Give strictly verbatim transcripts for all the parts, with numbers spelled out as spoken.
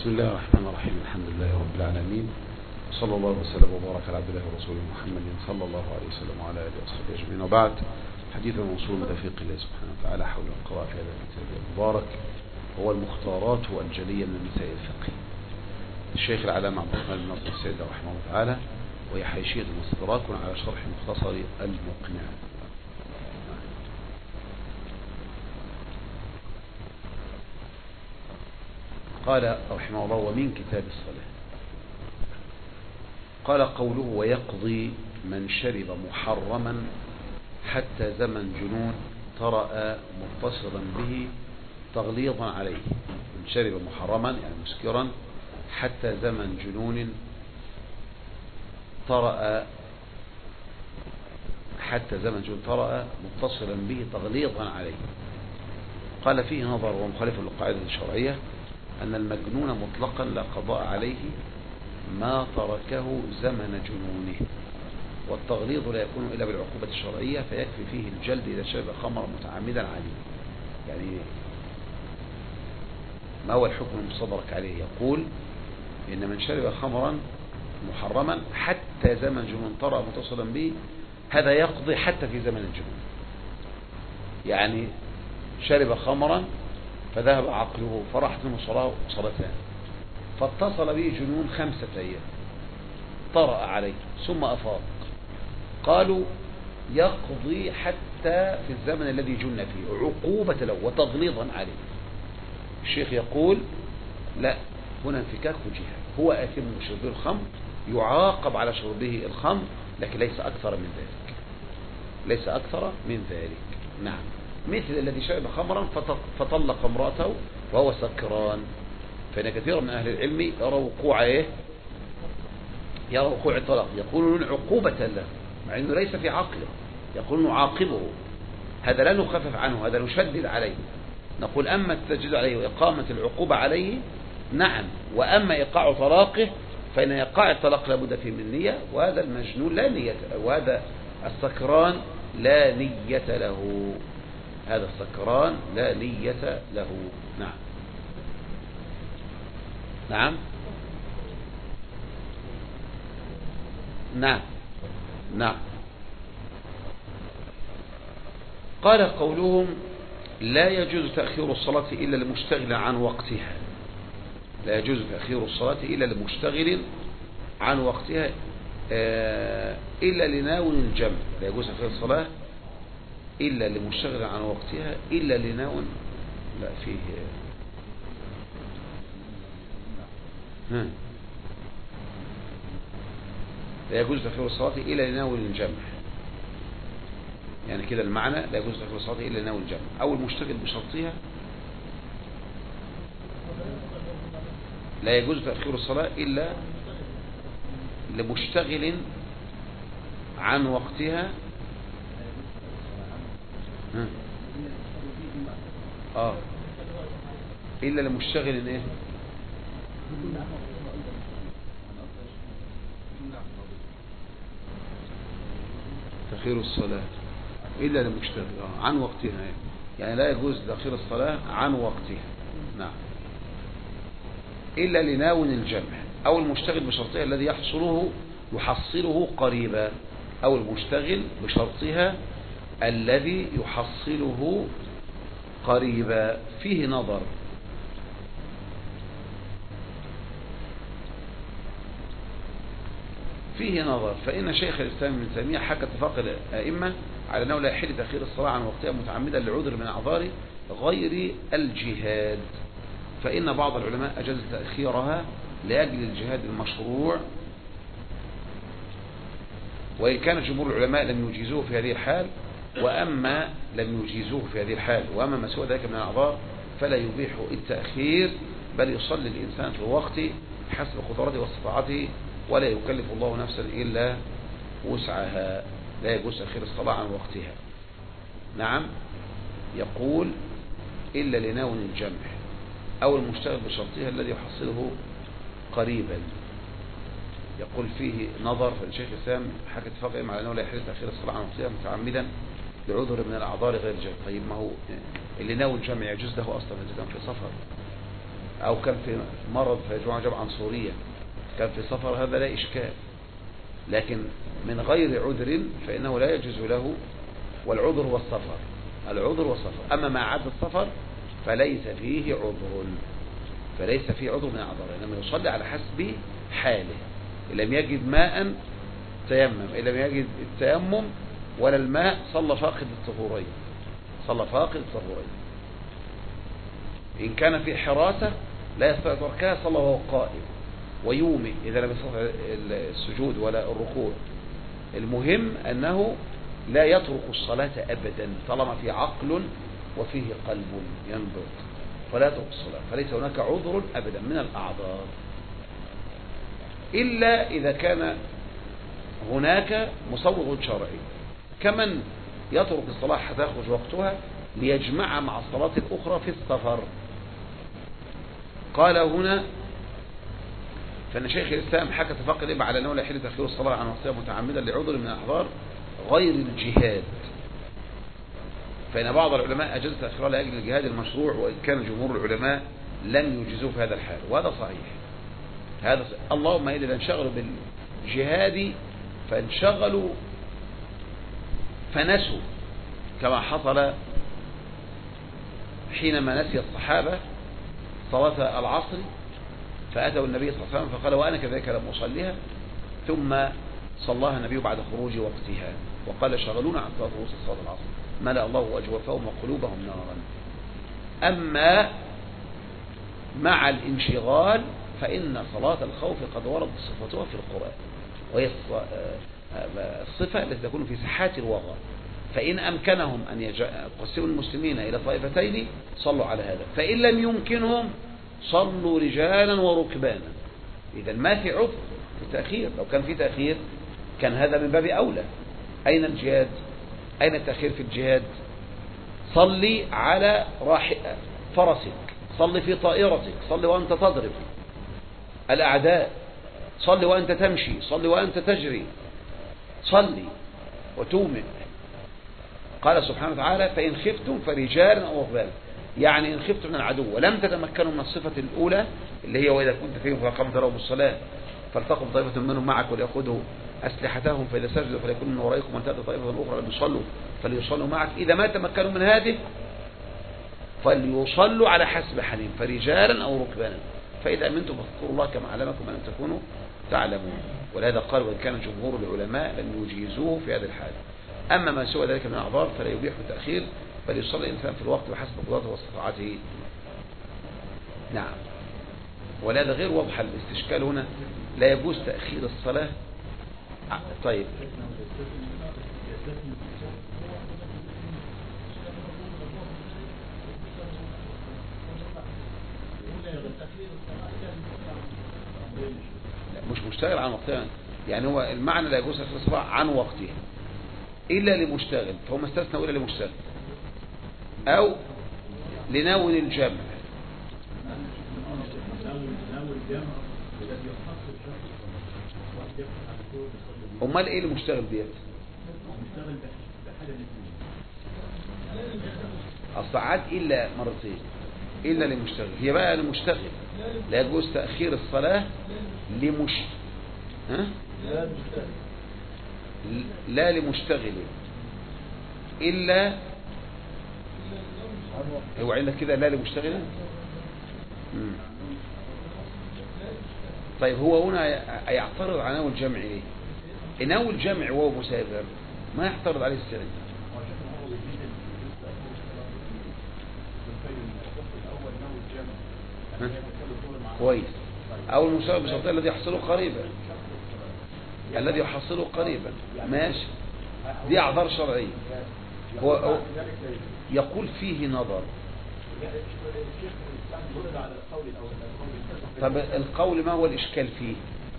بسم الله الرحمن الرحيم. الحمد لله رب العالمين، صلى الله وسلم وبارك على عبد الله ورسوله محمد صلى الله عليه وسلم وعلى اله وصحبه اجمعين. وبعد، حديثنا موصول بتوفيق الله سبحانه وتعالى حول القراءة في هذا الكتاب المبارك، هو المختارات والجلية من مسائل الفقه. الشيخ العلامة عبد الرحمن بن ناصر السعدي رحمه الله تعالى، وهي حاشية مستدرك على شرح مختصر المقنع. قال رحمه الله: ومن كتاب الصلاة. قال قوله: ويقضي من شرب محرما حتى زمن جنون طرأ متصلا به تغليظا عليه. من شرب محرما يعني مسكرا حتى زمن جنون طرأ حتى زمن جنون طرأ متصلا به تغليظا عليه. قال: فيه نظر ومخالف للقاعدة الشرعية أن المجنون مطلقا لا قضاء عليه ما تركه زمن جنونه، والتغليظ لا يكون إلا بالعقوبة الشرعية، فيكفي فيه الجلد إذا شرب خمرا متعمدا عليه. يعني ما هو الحكم المستدرك عليه؟ يقول إن من شرب خمرا محرما حتى زمن جنون طرأ متصلا به، هذا يقضي حتى في زمن الجنون. يعني شرب خمرا فذهب عقله فرحت منه صلاة صلاتان، فاتصل به جنون خمسة أيام، طرأ عليه ثم أفاق. قالوا يقضي حتى في الزمن الذي جن فيه عقوبة له وتغليظا عليه. الشيخ يقول: لا، هنا انفكاك وجهة، هو آثم بشربه الخمر، يعاقب على شربه الخمر، لكن ليس أكثر من ذلك، ليس أكثر من ذلك. نعم، مثل الذي شرب خمرا فطلق امرأته وهو سكران، فإن كثير من أهل العلم يرى وقوع إيه؟ يرى وقوع الطلاق، يقولون عقوبة له مع أنه ليس في عقله، يقولون نعاقبه، هذا لا نخفف عنه، هذا نشدد عليه. نقول: أما التشديد عليه وإقامة العقوبة عليه نعم، وأما إيقاع طلاقه فإن إيقاع الطلاق لابد فيه من نية، وهذا المجنون لا نية له، وهذا السكران لا نية له، هذا السكران لا نية له. نعم نعم نعم نعم قال: قولهم: لا يجوز تأخير الصلاة إلا لمشتغل عن وقتها. لا يجوز تأخير الصلاة إلا لمشتغل عن وقتها إلا لناول الجمع. لا يجوز تأخير الصلاة إلا لمشتغل عن وقتها إلا لناول. لا فيه ها. لا يجوز تأخير الصلاة إلا لناول الجمع، يعني كده المعنى: لا يجوز تأخير الصلاة إلا لناول الجمع أو المشتغل بشرطها. لا يجوز تأخير الصلاة إلا لمشتغل عن وقتها ها. آه إلا لمشتغل إيه؟ تأخير الصلاة إلا لمشتغل آه. عن وقتها، يعني لا يجوز تأخير الصلاة عن وقتها. نعم، إلا لناول الجمع أو المشتغل بشرطها الذي يحصله يحصله قريبا، أو المشتغل بشرطها الذي يحصله قريبا. فيه نظر، فيه نظر فإن شيخ الإسلام ابن تيمية حكى اتفاق الأئمة على أنه لا يحل تأخير الصلاة عن وقتها متعمدا لعذر من أعذار غير الجهاد، فإن بعض العلماء أجاز تأخيرها لأجل الجهاد المشروع، وإن كان جمهور العلماء لم يجيزوه في هذه الحال، وأما لم يجيزوه في هذه الحال وأما ما سوى ذلك من الأعذار فلا يبيح التأخير، بل يصلي الإنسان في الوقت حسب قدرته واستطاعته، ولا يكلف الله نفسا إلا وسعها. لا يجوز تأخير الصلاة عن وقتها. نعم، يقول: إلا لناول الجمع أو المشتغل بشرطها الذي يحصله قريبا. يقول: فيه نظر، فالشيخ الإسلام حكى اتفاقهم على أنه لا يحل تأخير الصلاة عن وقتها متعمدا لعذر من الأعذار غير الجهاد. طيب ما هو اللي ناوي الجمع يجوز له أصلا إذا كان في سفر؟ أو كان في مرض فيجمع جمعا صوريا، كان في سفر، هذا لا إشكال. لكن من غير عذر فإنه لا يجوز له، والعذر هو السفر، العذر والسفر. أما ما عدا السفر فليس فيه عذر، فليس فيه عذر من الأعذار، إنما يصلي على حسب حاله. إن لم يجد ماء تيمم، إن لم يجد التيمم ولا الماء صلى فاقد الطهورين، صلى فاقد الطهورين. إن كان في حراسة لا يستطيع تركها صلى وهو قائم ويومئ إذا لم يستطع السجود ولا الركوع. المهم أنه لا يترك الصلاة أبدا طالما في عقل وفيه قلب ينبض، ولا يترك الصلاة، فليس هناك عذر أبدا من الأعذار، إلا إذا كان هناك مصوغ شرعي، كمن يترك الصلاة حتى يخرج وقتها ليجمع مع الصلاة الأخرى في السفر. قال هنا فإن شيخ الإسلام حكى اتفاق الإمام على أنه لا يحل تأخير الصلاة عن وقتها متعمدا لعذر من الأعذار غير الجهاد، فإن بعض العلماء أجاز تأخيرها لأجل الجهاد المشروع، وإن كان جمهور العلماء لم يجزوه في هذا الحال، وهذا صحيح. هذا صحيح. اللهم إذا انشغلوا بالجهاد فانشغلوا فنسوا، كما حصل حينما نسي الصحابة صلاة العصر فأتوا النبي صلى الله عليه وسلم فقال وأنا كذلك لم أصليها، ثم صلاها النبي بعد خروج وقتها وقال شغلونا عن صلاة صلاة العصر ملأ الله أجوافهم وقلوبهم نارا. أما مع الانشغال فإن صلاة الخوف قد ورد صفتها في القرآن، وهي الصفة التي تكون في ساحات الوغى، فإن أمكنهم أن يقسموا المسلمين إلى طائفتين صلوا على هذا، فإن لم يمكنهم صلوا رجالا وركبانا. إذا ما في عذر في التأخير، لو كان في تأخير كان هذا من باب أولى. أين الجهاد؟ أين التأخير في الجهاد؟ صلي على راحلة فرسك، صلي في طائرتك، صلي وأنت تضرب الأعداء، صلي وأنت تمشي، صلي وأنت تجري، صلي وتومئ. قال سبحانه وتعالى فإن خفتم فرجالا أو ركبانا، يعني إن خفتم من العدو ولم تتمكنوا من الصفة الأولى اللي هي وإذا كنت فيهم فأقمت لهم الصلاة فلتقم طائفة منهم معك وليأخذوا أسلحتهم فإذا سجدوا فليكن من ورائكم وأن تأتي طائفة أخرى لم يصلوا فليصلوا معك. إذا ما تمكنوا من هذه فليصلوا على حسب حالهم فرجالا أو ركبانا، فإذا أمنتم فاذكروا الله كما علمكم ما لم تكونوا تعلمون. ولهذا قال وإن كان جمهور العلماء لم يجيزوه في هذه الحالة. أما ما سوى ذلك من الأعذار فلا يبيح التأخير، بل يصلي الإنسان في الوقت بحسب قدرته واستطاعته. نعم. ولهذا غير واضح الاستشكال هنا، لا يجوز تأخير الصلاة. طيب لا مش مشتغل عن وقتها، يعني هو المعنى لا يجوز تأخير الصلاة عن وقتها إلا لمشتغل، فهم استثنوا إلا لمشتغل أو لناوي الجمع. امال ايه المشتغل ديت؟ الصعاد الا مرتين الا لمشتغل، هي بقى المشتغل لا يجوز تأخير الصلاة لمش ها؟ لا لمشتغل الا هو عندك كده لا لمشتغل. طيب هو هنا يعترض على نوع الجمع ليه؟ نوع الجمع وهو مسافر ما يعترض عليه السنة. كويس. او المسافر بشرطين الذي يحصله قريبا، الذي يحصله قريبا ماشي، دي اعذار شرعية. هو, هو يقول فيه نظر. طب القول ما هو الإشكال فيه؟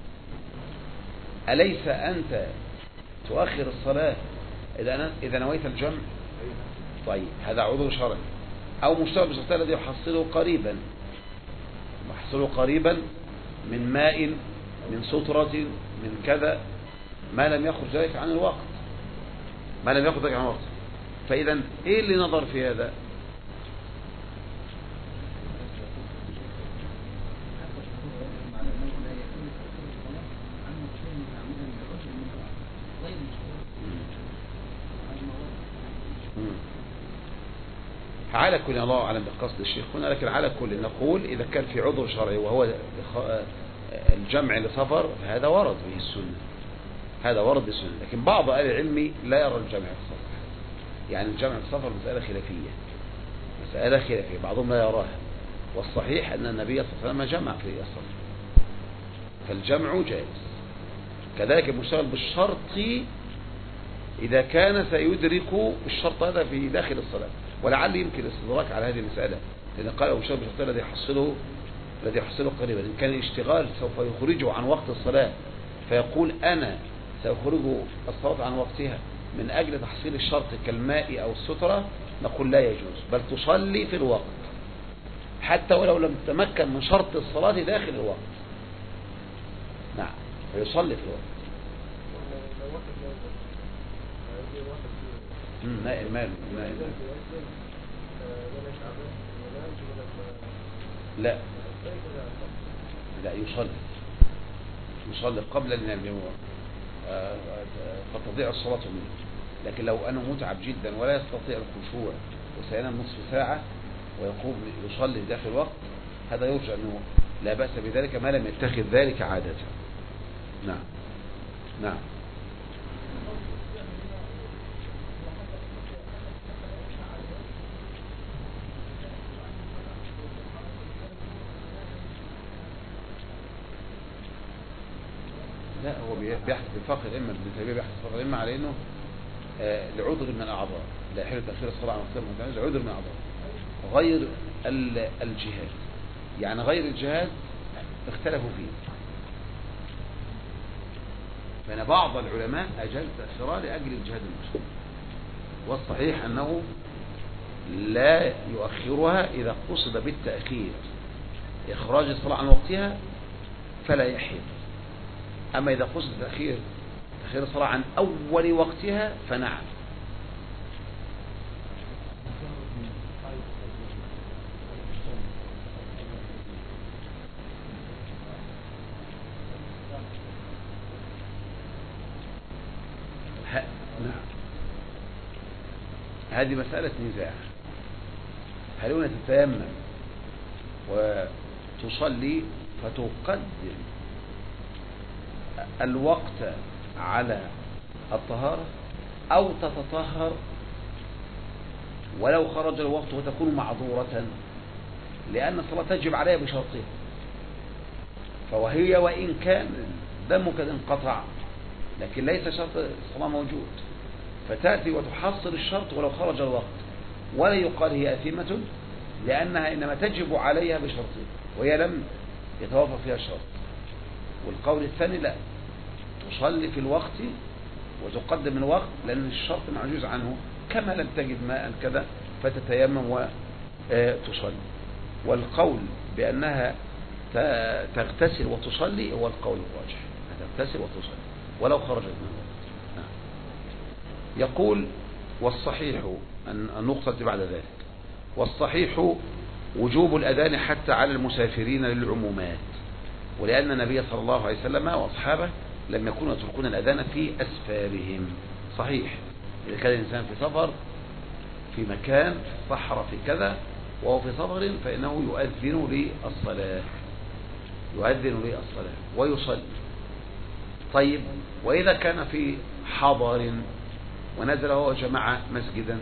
أليس أنت تؤخر الصلاة إذا إذا نويت الجمع؟ طيب هذا عذر شرعي. أو مشتغل بشرطين الذي يحصله قريبا، يحصله قريبا من ماء من سترة من كذا، ما لم يخرج ذلك عن الوقت، ما لم يخرج ذلك عن الوقت. فإذا إيه اللي نظر في هذا؟ على كل، الله أعلم بقصد الشيخ هنا، لكن على كل نقول إذا كان في عذر شرعي وهو الجمع لسفر فهذا ورد به السنة، هذا ورد بالسنة. لكن بعض أهل العلم لا يرى الجمع في السفر، يعني الجمع في السفر مسألة خلافية، مسألة خلافية بعضهم لا يراها، والصحيح أن النبي صلى الله عليه وسلم جمع في السفر، فالجمع جائز. كذلك المشتغل بالشرط إذا كان سيدرك الشرط هذا في داخل الصلاة، ولعل يمكن الاستدراك على هذه المسألة، لأن قال المشتغل بالشرط الذي يحصله الذي يحصله قريبا، إن كان الاشتغال سوف يخرجه عن وقت الصلاة فيقول أنا سأخرج الصلاة عن وقتها من أجل تحصيل الشرط كالماء أو السترة، نقول لا يجوز، بل تصلي في الوقت حتى ولو لم تتمكن من شرط الصلاة داخل الوقت. نعم، فيصلي في الوقت. نائل ماله نائل لا لا يصلي يصلي قبل أن ينام فتضيع الصلاة منه. لكن لو أنه متعب جدا ولا يستطيع الخشوع وسينام نصف ساعة ويقوم يصلي داخل الوقت، هذا يرجع أنه لا بأس بذلك ما لم يتخذ ذلك عادة. نعم نعم. لا، هو بيحدث بفقر الإمة، ابن تيمية بيحدث بفقر الإمة على إنه آه لعذر من الأعضاء، لا يحل تأخير الصلاة عن وقتها لعذر من الأعضاء غير الجهاد، يعني غير الجهاد اختلفوا فيه، فإن بعض العلماء أجاز تأخيرها لأجل الجهاد المشروع، والصحيح أنه لا يؤخرها إذا قصد بالتأخير إخراج الصلاة عن وقتها فلا يحل. أما إذا قصد تأخير تأخير الصلاة عن أول وقتها فنعم. نعم، هذه مسألة نزاع، هل هنا تتيمم وتصلي فتقدم الوقت على الطهارة، أو تتطهر ولو خرج الوقت وتكون معذورة، لأن الصلاة تجب عليها بشرطها، فوهي وإن كان دمك انقطع لكن ليس شرط الصلاة موجود، فتأتي وتحصل الشرط ولو خرج الوقت، ولا يقال هي أثمة لأنها إنما تجب عليها بشرطها وهي لم يتوافق فيها الشرط. والقول الثاني لا، تصلي في الوقت وتقدم الوقت لأن الشرط معجوز عنه، كما لم تجد ماء كذا فتتيمم وتصلي. والقول بأنها تغتسل وتصلي هو القول الراجح، تغتسل وتصلي ولو خرجت من الوقت. يقول والصحيح النقطة بعد ذلك، والصحيح وجوب الأذان حتى على المسافرين للعمومات، ولأن النبي صلى الله عليه وسلم وأصحابه لم يكونوا يتركون الأذان في أسفارهم. صحيح، إذا كان الإنسان في سفر في مكان في الصحراء في كذا وهو في سفر فإنه يؤذن للصلاة يؤذن للصلاة ويصلي. طيب، وإذا كان في حضر ونزل هو جماعة مسجدا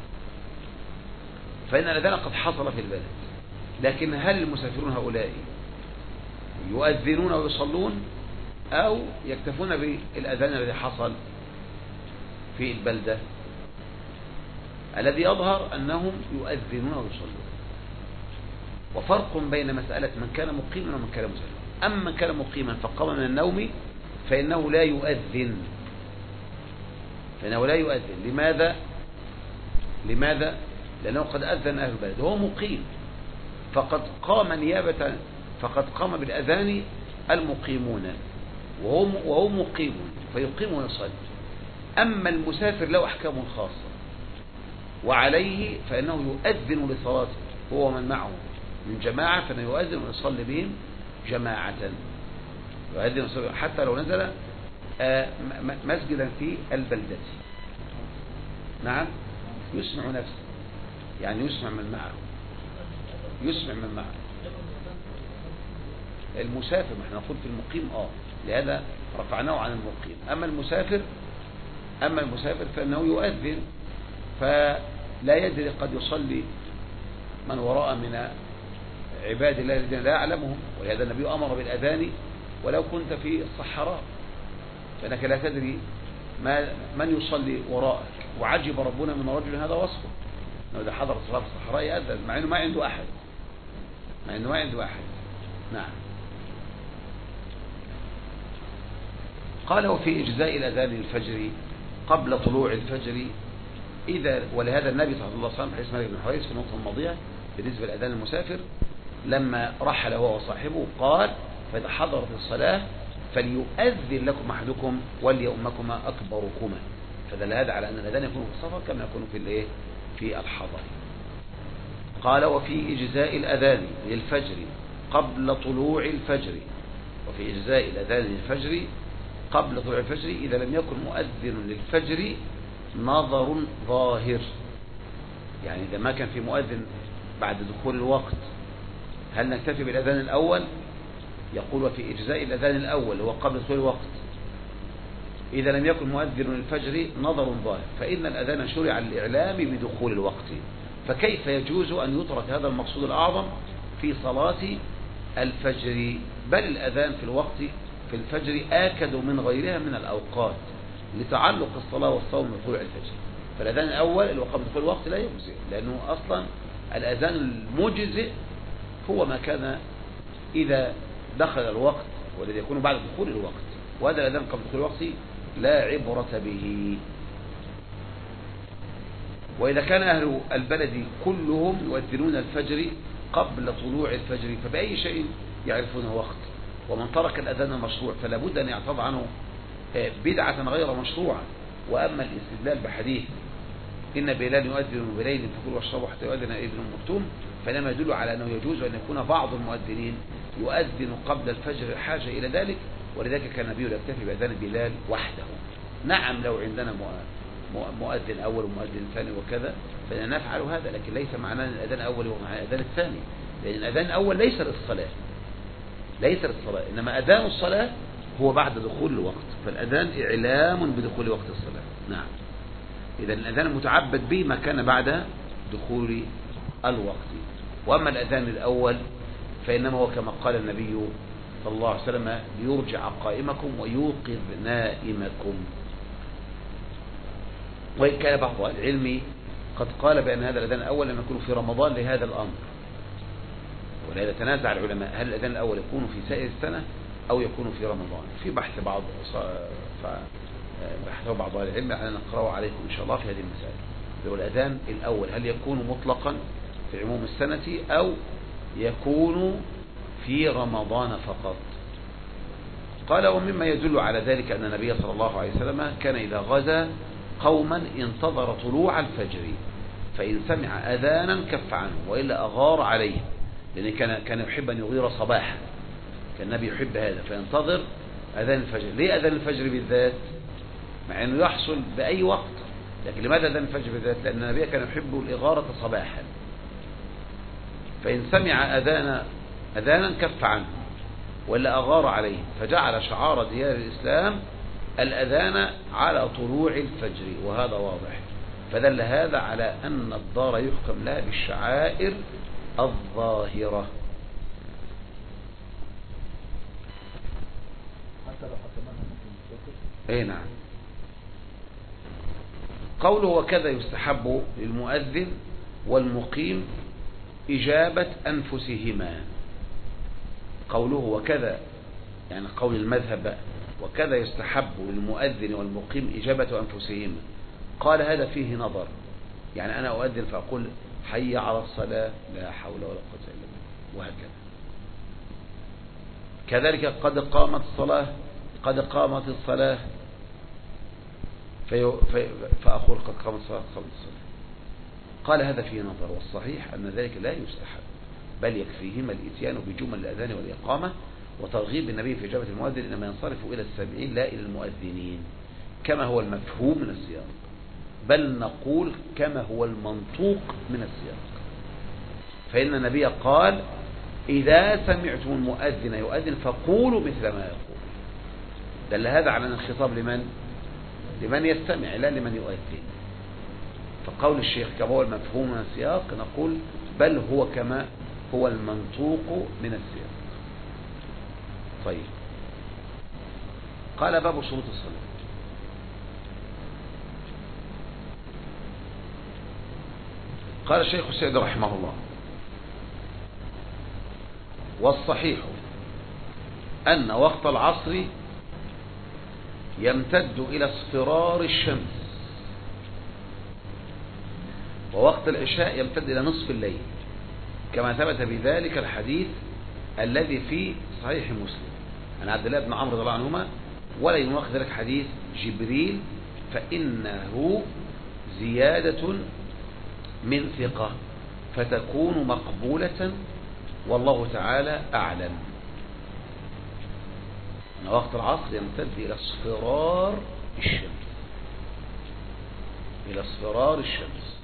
فإن الأذان قد حصل في البلد، لكن هل المسافرون هؤلاء يؤذنون ويصلون أو يكتفون بالأذان الذي حصل في البلدة؟ الذي يظهر أنهم يؤذنون ويصلون، وفرق بين مسألة من كان مقيما ومن كان مسافرا. أما من كان مقيما فقام من النوم فإنه لا يؤذن فإنه لا يؤذن لماذا؟ لماذا؟ لأنه قد أذن أهل البلد، هو مقيم فقد قام نيابة فقد قام بالأذان المقيمون وهو وهو مقيم فيقيم ويصلي. أما المسافر له أحكام خاصة وعليه فإنه يؤذن لصلاته هو من معه من جماعة، فإنه يؤذن ويصلي بهم جماعة، يؤذن حتى لو نزل مسجدا في البلدة. نعم، يسمع نفسه يعني يسمع من معه، يسمع من معه. المسافر، ما احنا نقول في المقيم اه لهذا رفعناه عن المقيم. اما المسافر اما المسافر فانه يؤذن، فلا يدري قد يصلي من وراء من عباد الله الذين لا يعلمهم، ولهذا النبي امر بالاذان ولو كنت في الصحراء، فانك لا تدري ما من يصلي وراءك. وعجب ربنا من رجل هذا وصفه، انه اذا حضر الصلاه في الصحراء يأذن مع انه ما عنده احد، مع انه ما عنده احد. نعم. قال وفي إجزاء الأذان الفجر قبل طلوع الفجر إذا، ولهذا النبي صلى الله عليه وسلم حديث مالك بن حويرث في النقطة الماضية بالنسبة لأذان المسافر لما رحل هو وصاحبه قال فإذا حضرت الصلاة فليؤذن لكم أحدكم وليؤمكما أكبركما، فدل هذا على أن الأذان يكون في السفر كما يكون في الإيه في الحضر. قال وفي إجزاء الأذان للفجر قبل طلوع الفجر، وفي إجزاء الأذان للفجر قبل طلوع الفجر إذا لم يكن مؤذن للفجر نظر ظاهر، يعني إذا ما كان في مؤذن بعد دخول الوقت هل نكتفي بالأذان الأول؟ يقول وفي إجزاء الأذان الأول هو قبل دخول الوقت إذا لم يكن مؤذن للفجر نظر ظاهر، فإن الأذان شرع للإعلام بدخول الوقت، فكيف يجوز أن يترك هذا المقصود الأعظم في صلاة الفجر؟ بل الأذان في الوقت في الفجر آكد من غيرها من الأوقات لتعلق الصلاة والصوم بطلوع الفجر. فالأذان الأول اللي هو قبل دخول الوقت لا يجزئ، لأنه أصلا الأذان المجزئ هو ما كان إذا دخل الوقت والذي يكون بعد دخول الوقت، وهذا الأذان قبل دخول الوقت لا عبرة به. وإذا كان أهل البلد كلهم يؤذنون الفجر قبل طلوع الفجر فبأي شيء يعرفون وقت؟ ومن ترك الأذان المشروع فلا بد أن يعتض عنه بدعة غير مشروعة. وأما الاستدلال بحديث إن بلال يؤذن بليل فكلوا واشربوا حتى يؤذن ابن مكتوم فلما يدل على أنه يجوز أن يكون بعض المؤذنين يؤذن قبل الفجر حاجة إلى ذلك، ولذلك كان النبي يكتفي بأذان بلال وحده. نعم لو عندنا مؤذن أول ومؤذن ثاني وكذا فإننا نفعل هذا، لكن ليس معناه الأذان الأول ومعناه الأذان الثاني، لأن الأذان الأول ليس للصلاة ليس للصلاة إنما أذان الصلاة هو بعد دخول الوقت، فالأذان إعلام بدخول وقت الصلاة. نعم. إذا الأذان المتعبد به ما كان بعد دخول الوقت. وأما الأذان الأول فإنما هو كما قال النبي صلى الله عليه وسلم ليرجع قائمكم ويوقظ نائمكم. وإن كان بعض العلم قد قال بأن هذا الأذان الأول لم يكون في رمضان لهذا الأمر، ولهذا تنازع العلماء هل الأذان الأول يكون في سائر السنة أو يكون في رمضان، في بحث بعض بحثه بعض العلم أنا نقرأه عليكم إن شاء الله في هذه المسائل. لو الأذان الأول هل يكون مطلقا في عموم السنة أو يكون في رمضان فقط؟ قال ومما يدل على ذلك أن النبي صلى الله عليه وسلم كان إذا غزا قوما انتظر طلوع الفجر فإن سمع أذانا كف عنه وإلا أغار عليه، لأن كان كان يحب أن يغير صباحا، كان النبي يحب هذا فينتظر أذان الفجر. ليه أذان الفجر بالذات مع أنه يحصل بأي وقت؟ لكن لماذا أذان الفجر بالذات؟ لأن النبي كان يحب الإغارة صباحا، فإن سمع أذان أذانا كف عنه ولا أغار عليه، فجعل شعار ديار الإسلام الأذان على طلوع الفجر، وهذا واضح. فدل هذا على أن الدار يحكم لها بالشعائر الظاهرة. اي نعم. قوله وكذا يستحب للمؤذن والمقيم إجابة أنفسهما. قوله وكذا يعني قول المذهب وكذا يستحب للمؤذن والمقيم إجابة أنفسهما، قال هذا فيه نظر، يعني أنا أؤذن فأقول حي على الصلاة لا حول ولا قوة إلا بالله وهكذا. كذلك قد قامت الصلاة قد قامت الصلاة في في فأقول قد قامت الصلاة قامت الصلاة. قال هذا فيه نظر، والصحيح أن ذلك لا يستحب، بل يكفيهما الإتيان بجمل الأذان والإقامة، وترغيب النبي في إجابة المؤذن إنما ينصرف إلى السامعين لا إلى المؤذنين كما هو المفهوم من السياق. بل نقول كما هو المنطوق من السياق. فإن النبي قال إذا سمعتم المؤذن يؤذن فقولوا مثل ما يقول. دل هذا على أن الخطاب لمن؟ لمن يستمع لا لمن يؤذن. فقول الشيخ كما هو المفهوم من السياق نقول بل هو كما هو المنطوق من السياق. طيب، قال باب شروط الصلاة. قال الشيخ السعدي رحمه الله: والصحيح أن وقت العصر يمتد إلى اصفرار الشمس، ووقت العشاء يمتد إلى نصف الليل، كما ثبت بذلك الحديث الذي في صحيح مسلم عن عبد الله بن عمرو رضي الله عنهما: ولا يناقض ذلك حديث جبريل فإنه زيادة من ثقة فتكون مقبولة والله تعالى أعلم. أن وقت العصر يمتد إلى اصفرار الشمس، إلى اصفرار الشمس،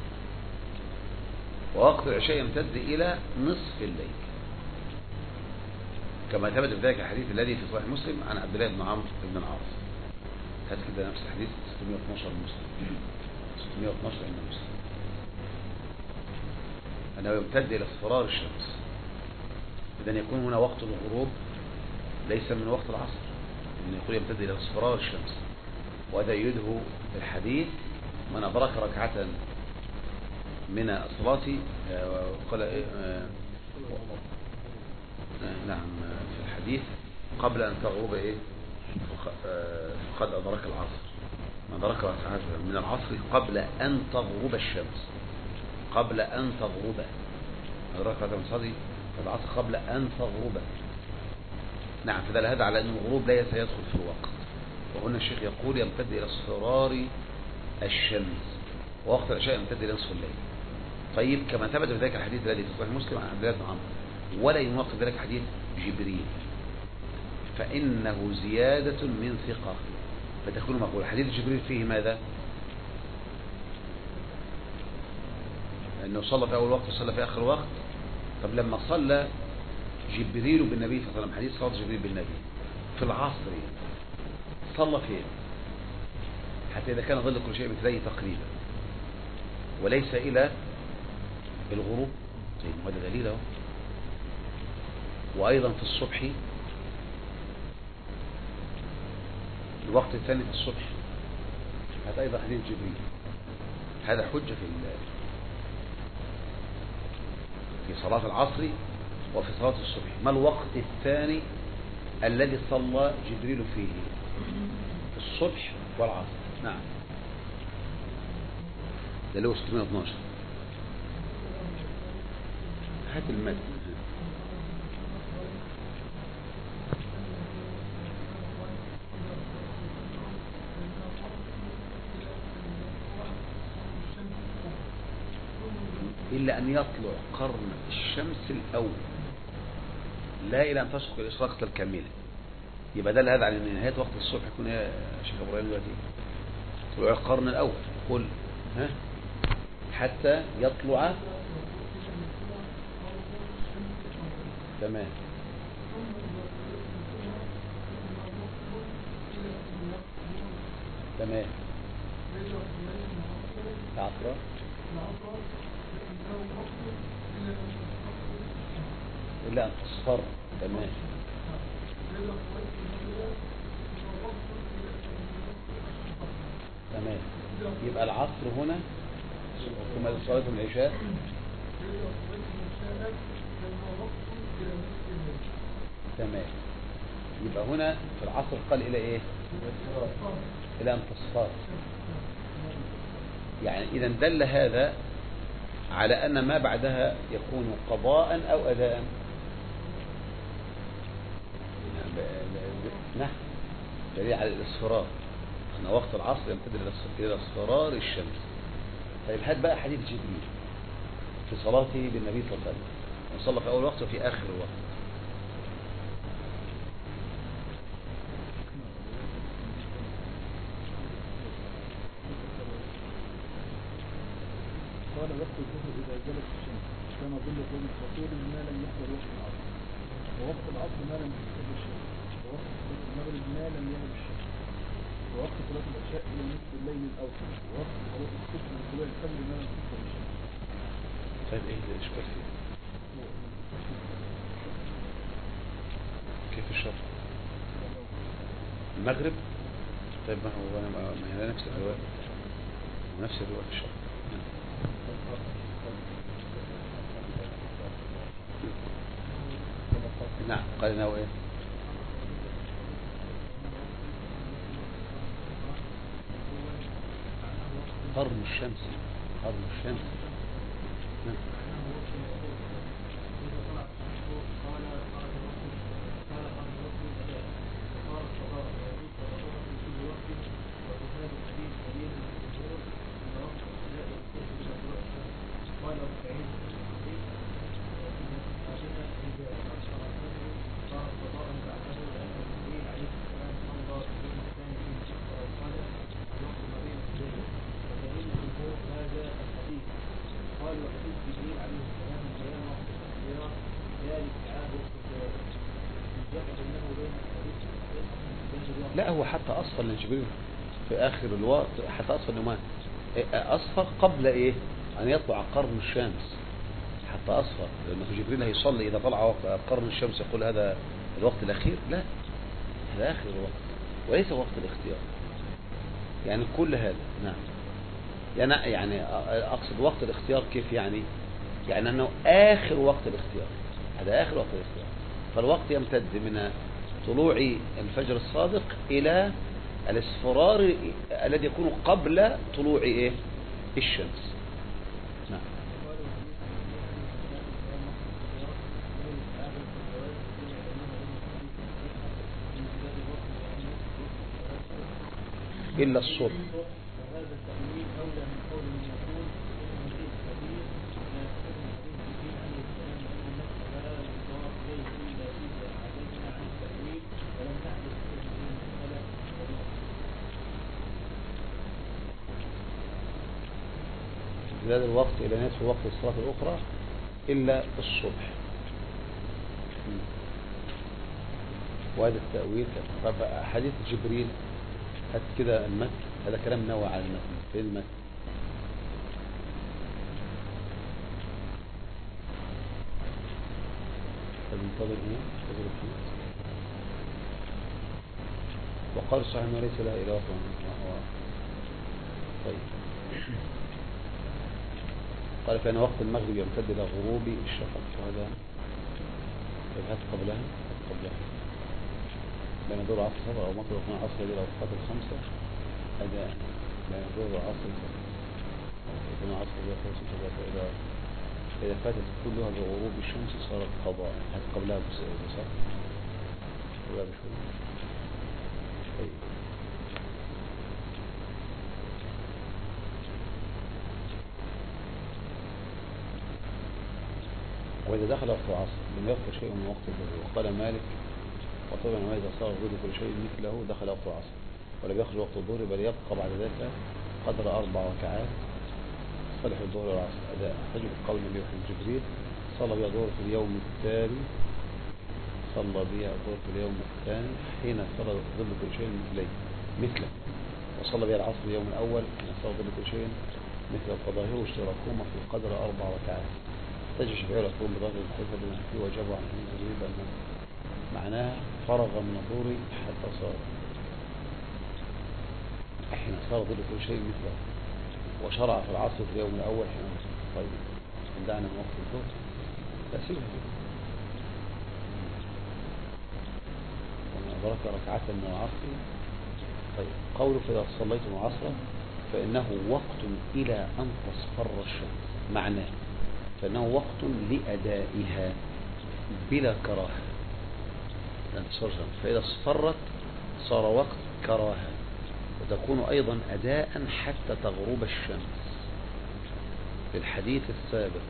ووقت العشاء يمتد إلى نصف الليل، كما ثبت بذلك الحديث الذي في صحيح مسلم عن عبد الله بن عمرو بن العاص. هذا كده نفس الحديث ستمائة واثناشر مسلم، ستمائة واثناشر عند مسلم، أنه يمتد إلى اصفرار الشمس. إذن يكون هنا وقت الغروب ليس من وقت العصر، إذن يقول يمتد إلى اصفرار الشمس. وهذا يده الحديث: من أدرك ركعة من الصلاة قال إيه نعم في الحديث قبل أن تغرب إيه فقد أدرك العصر. من أدرك ركعة من العصر قبل أن تغرب الشمس، قبل أن تغرب، أدرك ركعة من الصلاة العصر قبل أن تغرب. نعم، فدل هذا على أن الغروب لا سيدخل في الوقت. وهنا الشيخ يقول يمتد إلى اصفرار الشمس، ووقت العشاء يمتد إلى نصف الليل. طيب، كما ثبت بذلك الحديث الذي في صحيح مسلم عن عبد الله بن عمرو: ولا يناقض ذلك حديث جبريل فإنه زيادة من ثقة فتكون مقبولة. حديث جبريل فيه ماذا؟ أنه صلى في أول وقت وصلى في آخر وقت. طب لما صلى جبريل بالنبي صلى الله عليه وسلم، حديث صلاة جبريل بالنبي في العصر، صلى فين؟ حتى إذا كان ظل كل شيء مثليه تقريبا وليس إلى الغروب. طيب، هذا دليل اهو. وأيضا في الصبح، الوقت الثاني في الصبح، هذا أيضا حديث جبريل. هذا حجة في في صلاة العصر وفي صلاة الصبح. ما الوقت الثاني الذي صلى جبريل فيه؟ في الصبح والعصر. نعم، ده اللي هو ستمائة واثناشر. هات المد. إلا أن يطلع قرن الشمس الأول، لا إلى أن تشرق الإشراقة الكاملة. يبقى دل هذا على أن نهاية وقت الصبح يكون يا شيخ إبراهيم دلوقتي طلوع القرن الأول. قل ها حتى يطلع. تمام، تمام. العصر إلا أن تصفر. تمام، تمام. يبقى العصر هنا ثم صلاة العشاء. تمام. يبقى هنا في العصر قال إلى إيه؟ إلى أن تصفر. يعني إذا دل هذا على أن ما بعدها يكون قضاء أو أداء. نعم، دليل على الإصفرار، أن وقت العصر يمتد إلى اصفرار الشمس. طيب، هات بقى حديث جبريل في صلاته بالنبي صلى الله عليه وسلم، وصلى في أول وقت وفي آخر الوقت. الظهر إذا زالت الشمس كان ظل قوم الفطور ما لم يحضر وقت العصر، ووقت العصر ما لم تحضر الشمس، ووقت صلاة المغرب ما لم يغب الشمس، ووقت صلاة العشاء إلى نصف الليل الأوسط، ووقت صلاة الصبح لطلوع الفجر ما لم تحضر الشمس. طيب ايه الاشكال فيه؟ كيف الشرط؟ المغرب؟ طيب ما هو انا ما هي نفس الرواية نفس الرواية في الشرط. نعم قال انه ايه؟ قرن الشمس قرن الشمس. نعم. لا هو حتى أصفر لجبريل في آخر الوقت، حتى أصفر انه ما أصفر قبل إيه أن يطلع قرن الشمس، حتى أصفر لأنه جبريل هيصلي إذا طلع قرن الشمس يقول هذا الوقت الأخير. لا هذا آخر الوقت وليس وقت الاختيار. يعني كل هذا نعم يعني يعني أقصد وقت الاختيار كيف يعني يعني أنه آخر وقت الاختيار، هذا آخر وقت الاختيار. فالوقت يمتد من طلوع الفجر الصادق إلى الاصفرار الذي يكون قبل طلوع إيه؟ الشمس. نعم. إلا الصبح. زاد الوقت إلى نصف وقت الصلاة الأخرى إلا الصبح. وهذا التأويل طب حديث جبريل هات كده المتن، هذا كلام نوع على المتن. فين المتن؟ فبنتظر هنا انتظر الحديث. وقال صحيح ما ليس لا إله إلا هو. طيب قال فإن وقت المغرب يمتد إلى غروب الشفق. وهذا طيب هات قبلها هات قبلها بين دور عصر صبر أو مطلق من عصر إلى أوقات الخمسة. هذا بين دور عصر من عصر إلى أوقات إلى إذا فاتت كلها بغروب الشمس صارت قضاء. هات قبلها بصر قبلها بشوية. طيب وإذا دخل وقت العصر لم يبقى شيء من وقت الظهر. وقال مالك وطبعا ما إذا صار الظهر كل شيء مثله دخل وقت العصر ولم يخرج وقت الظهر بل يبقى بعد ذلك قدر أربع ركعات صلح الظهر والعصر أداء. تجد قول النبي محمد جبريل صلى بها الظهر في اليوم التالي صلى بها الظهر في اليوم الثاني حين صار ظل كل شيء مثله مثله وصلى بها العصر اليوم الأول حين صار ظل كل شيء مثل القضاء واشتراكهما في القدر أربع ركعات. تجد الشافعي يقول بظاهر الحديث الذي فيه وجبوا عن ابن جبريل بأنه معناه فرغ من الظهر حتى صار حين صار ظل كل شيء مثله وشرع في العصر في اليوم الأول حين طيب دعنا من وقت الظهر لا سيبها ومن أدرك ركعة من العصر. طيب قوله فإذا صليتم العصر فإنه وقت إلى أن تصفر الشمس. معناه فإنه وقت لأدائها بلا كراهة. فإذا اصفرت صار وقت كراهة وتكون أيضا أداء حتى تغرب الشمس للحديث السابق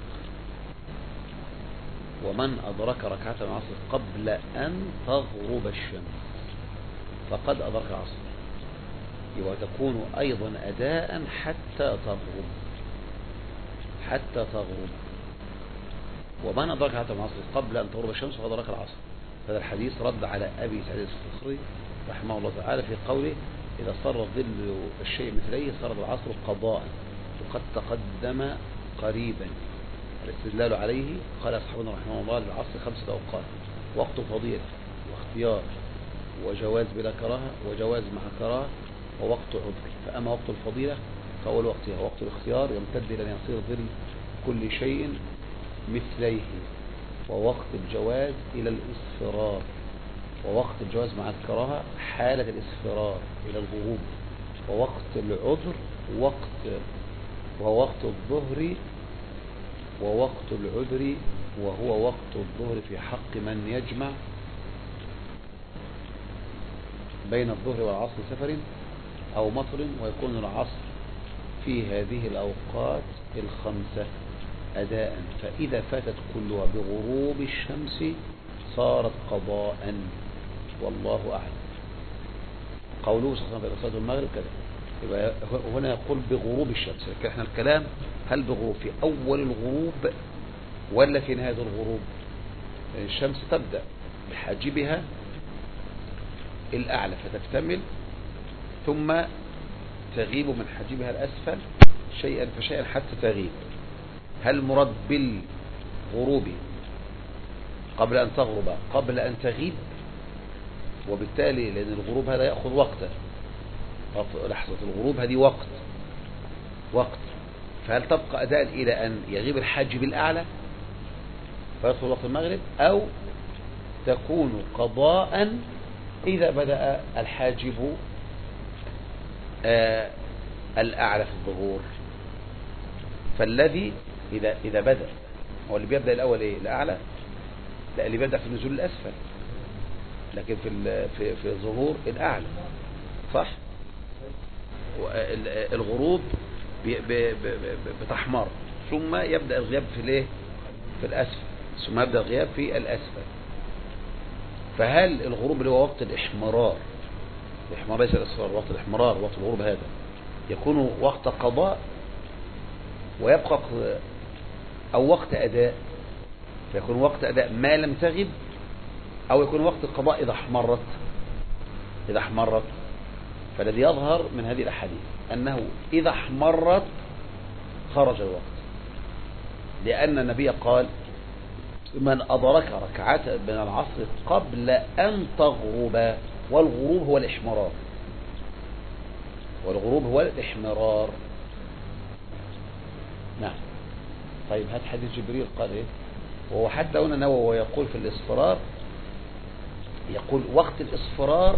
ومن أدرك ركعة العصر قبل أن تغرب الشمس فقد أدرك العصر وتكون أيضا أداء حتى تغرب. حتى تغرب، ومن أدرك حتى العصر قبل أن تغرب الشمس فقد أدرك العصر. هذا الحديث رد على أبي سعيد الصخري رحمه الله تعالى في قوله إذا صار ظل الشيء مثليه صار العصر قضاء وقد تقدم قريبا. الاستدلال عليه قال أصحابنا رحمه الله للعصر خمسة أوقات: وقت فضيلة واختيار وجواز بلا كراهة وجواز مع كراهة ووقت عذر. فأما وقت الفضيلة فأول وقتها وقت الاختيار يمتد إلى أن يصير ظل كل شيء مثليه، ووقت الجواز إلى الإصفرار، ووقت الجواز مع الكراهة حالة الإصفرار إلى الغروب، ووقت العذر وقت وهو وقت الظهر ووقت العذر وهو وقت الظهر في حق من يجمع بين الظهر والعصر سفر أو مطر، ويكون العصر في هذه الأوقات الخمسة أداء، فإذا فاتت كلها بغروب الشمس صارت قضاء، والله أعلم. قوله صلى الله عليه وسلم في المغرب كذا، يبقى هنا يقول بغروب الشمس، لكن احنا الكلام هل بغروب في أول الغروب ولا في نهاية الغروب؟ يعني الشمس تبدأ بحاجبها الأعلى فتكتمل ثم تغيب من حاجبها الأسفل شيئا فشيئا حتى تغيب. هل مراد بالغروب قبل أن تغرب قبل أن تغيب؟ وبالتالي لأن الغروب هذا يأخذ وقتا، لحظة الغروب هذه وقت وقت فهل تبقى أداء إلى أن يغيب الحاجب الأعلى فيدخل وقت المغرب، أو تكون قضاء إذا بدأ الحاجب آه الأعلى في الظهور؟ فالذي إذا إذا بدأ هو اللي بيبدأ الأول إيه؟ الأعلى؟ لا، اللي بيبدأ في النزول الأسفل، لكن في في في الظهور الأعلى، صح؟ الغروب بتحمر ثم يبدأ الغياب في الايه؟ في الأسفل، ثم يبدأ الغياب في الأسفل. فهل الغروب اللي هو وقت الإحمرار، الإحمرار ليس الأصفار، وقت الإحمرار وقت الغروب هذا يكون وقت قضاء ويبقى أو وقت أداء؟ فيكون وقت أداء ما لم تغب، أو يكون وقت القضاء إذا احمرت إذا احمرت فالذي يظهر من هذه الأحاديث أنه إذا احمرت خرج الوقت، لأن النبي قال من أدرك ركعات من العصر قبل أن تغرب، والغروب هو الإحمرار والغروب هو الإحمرار نعم. طيب هات حديث جبريل قال إيه؟ وهو حتى هنا نووي يقول في الإصفرار، يقول وقت الإصفرار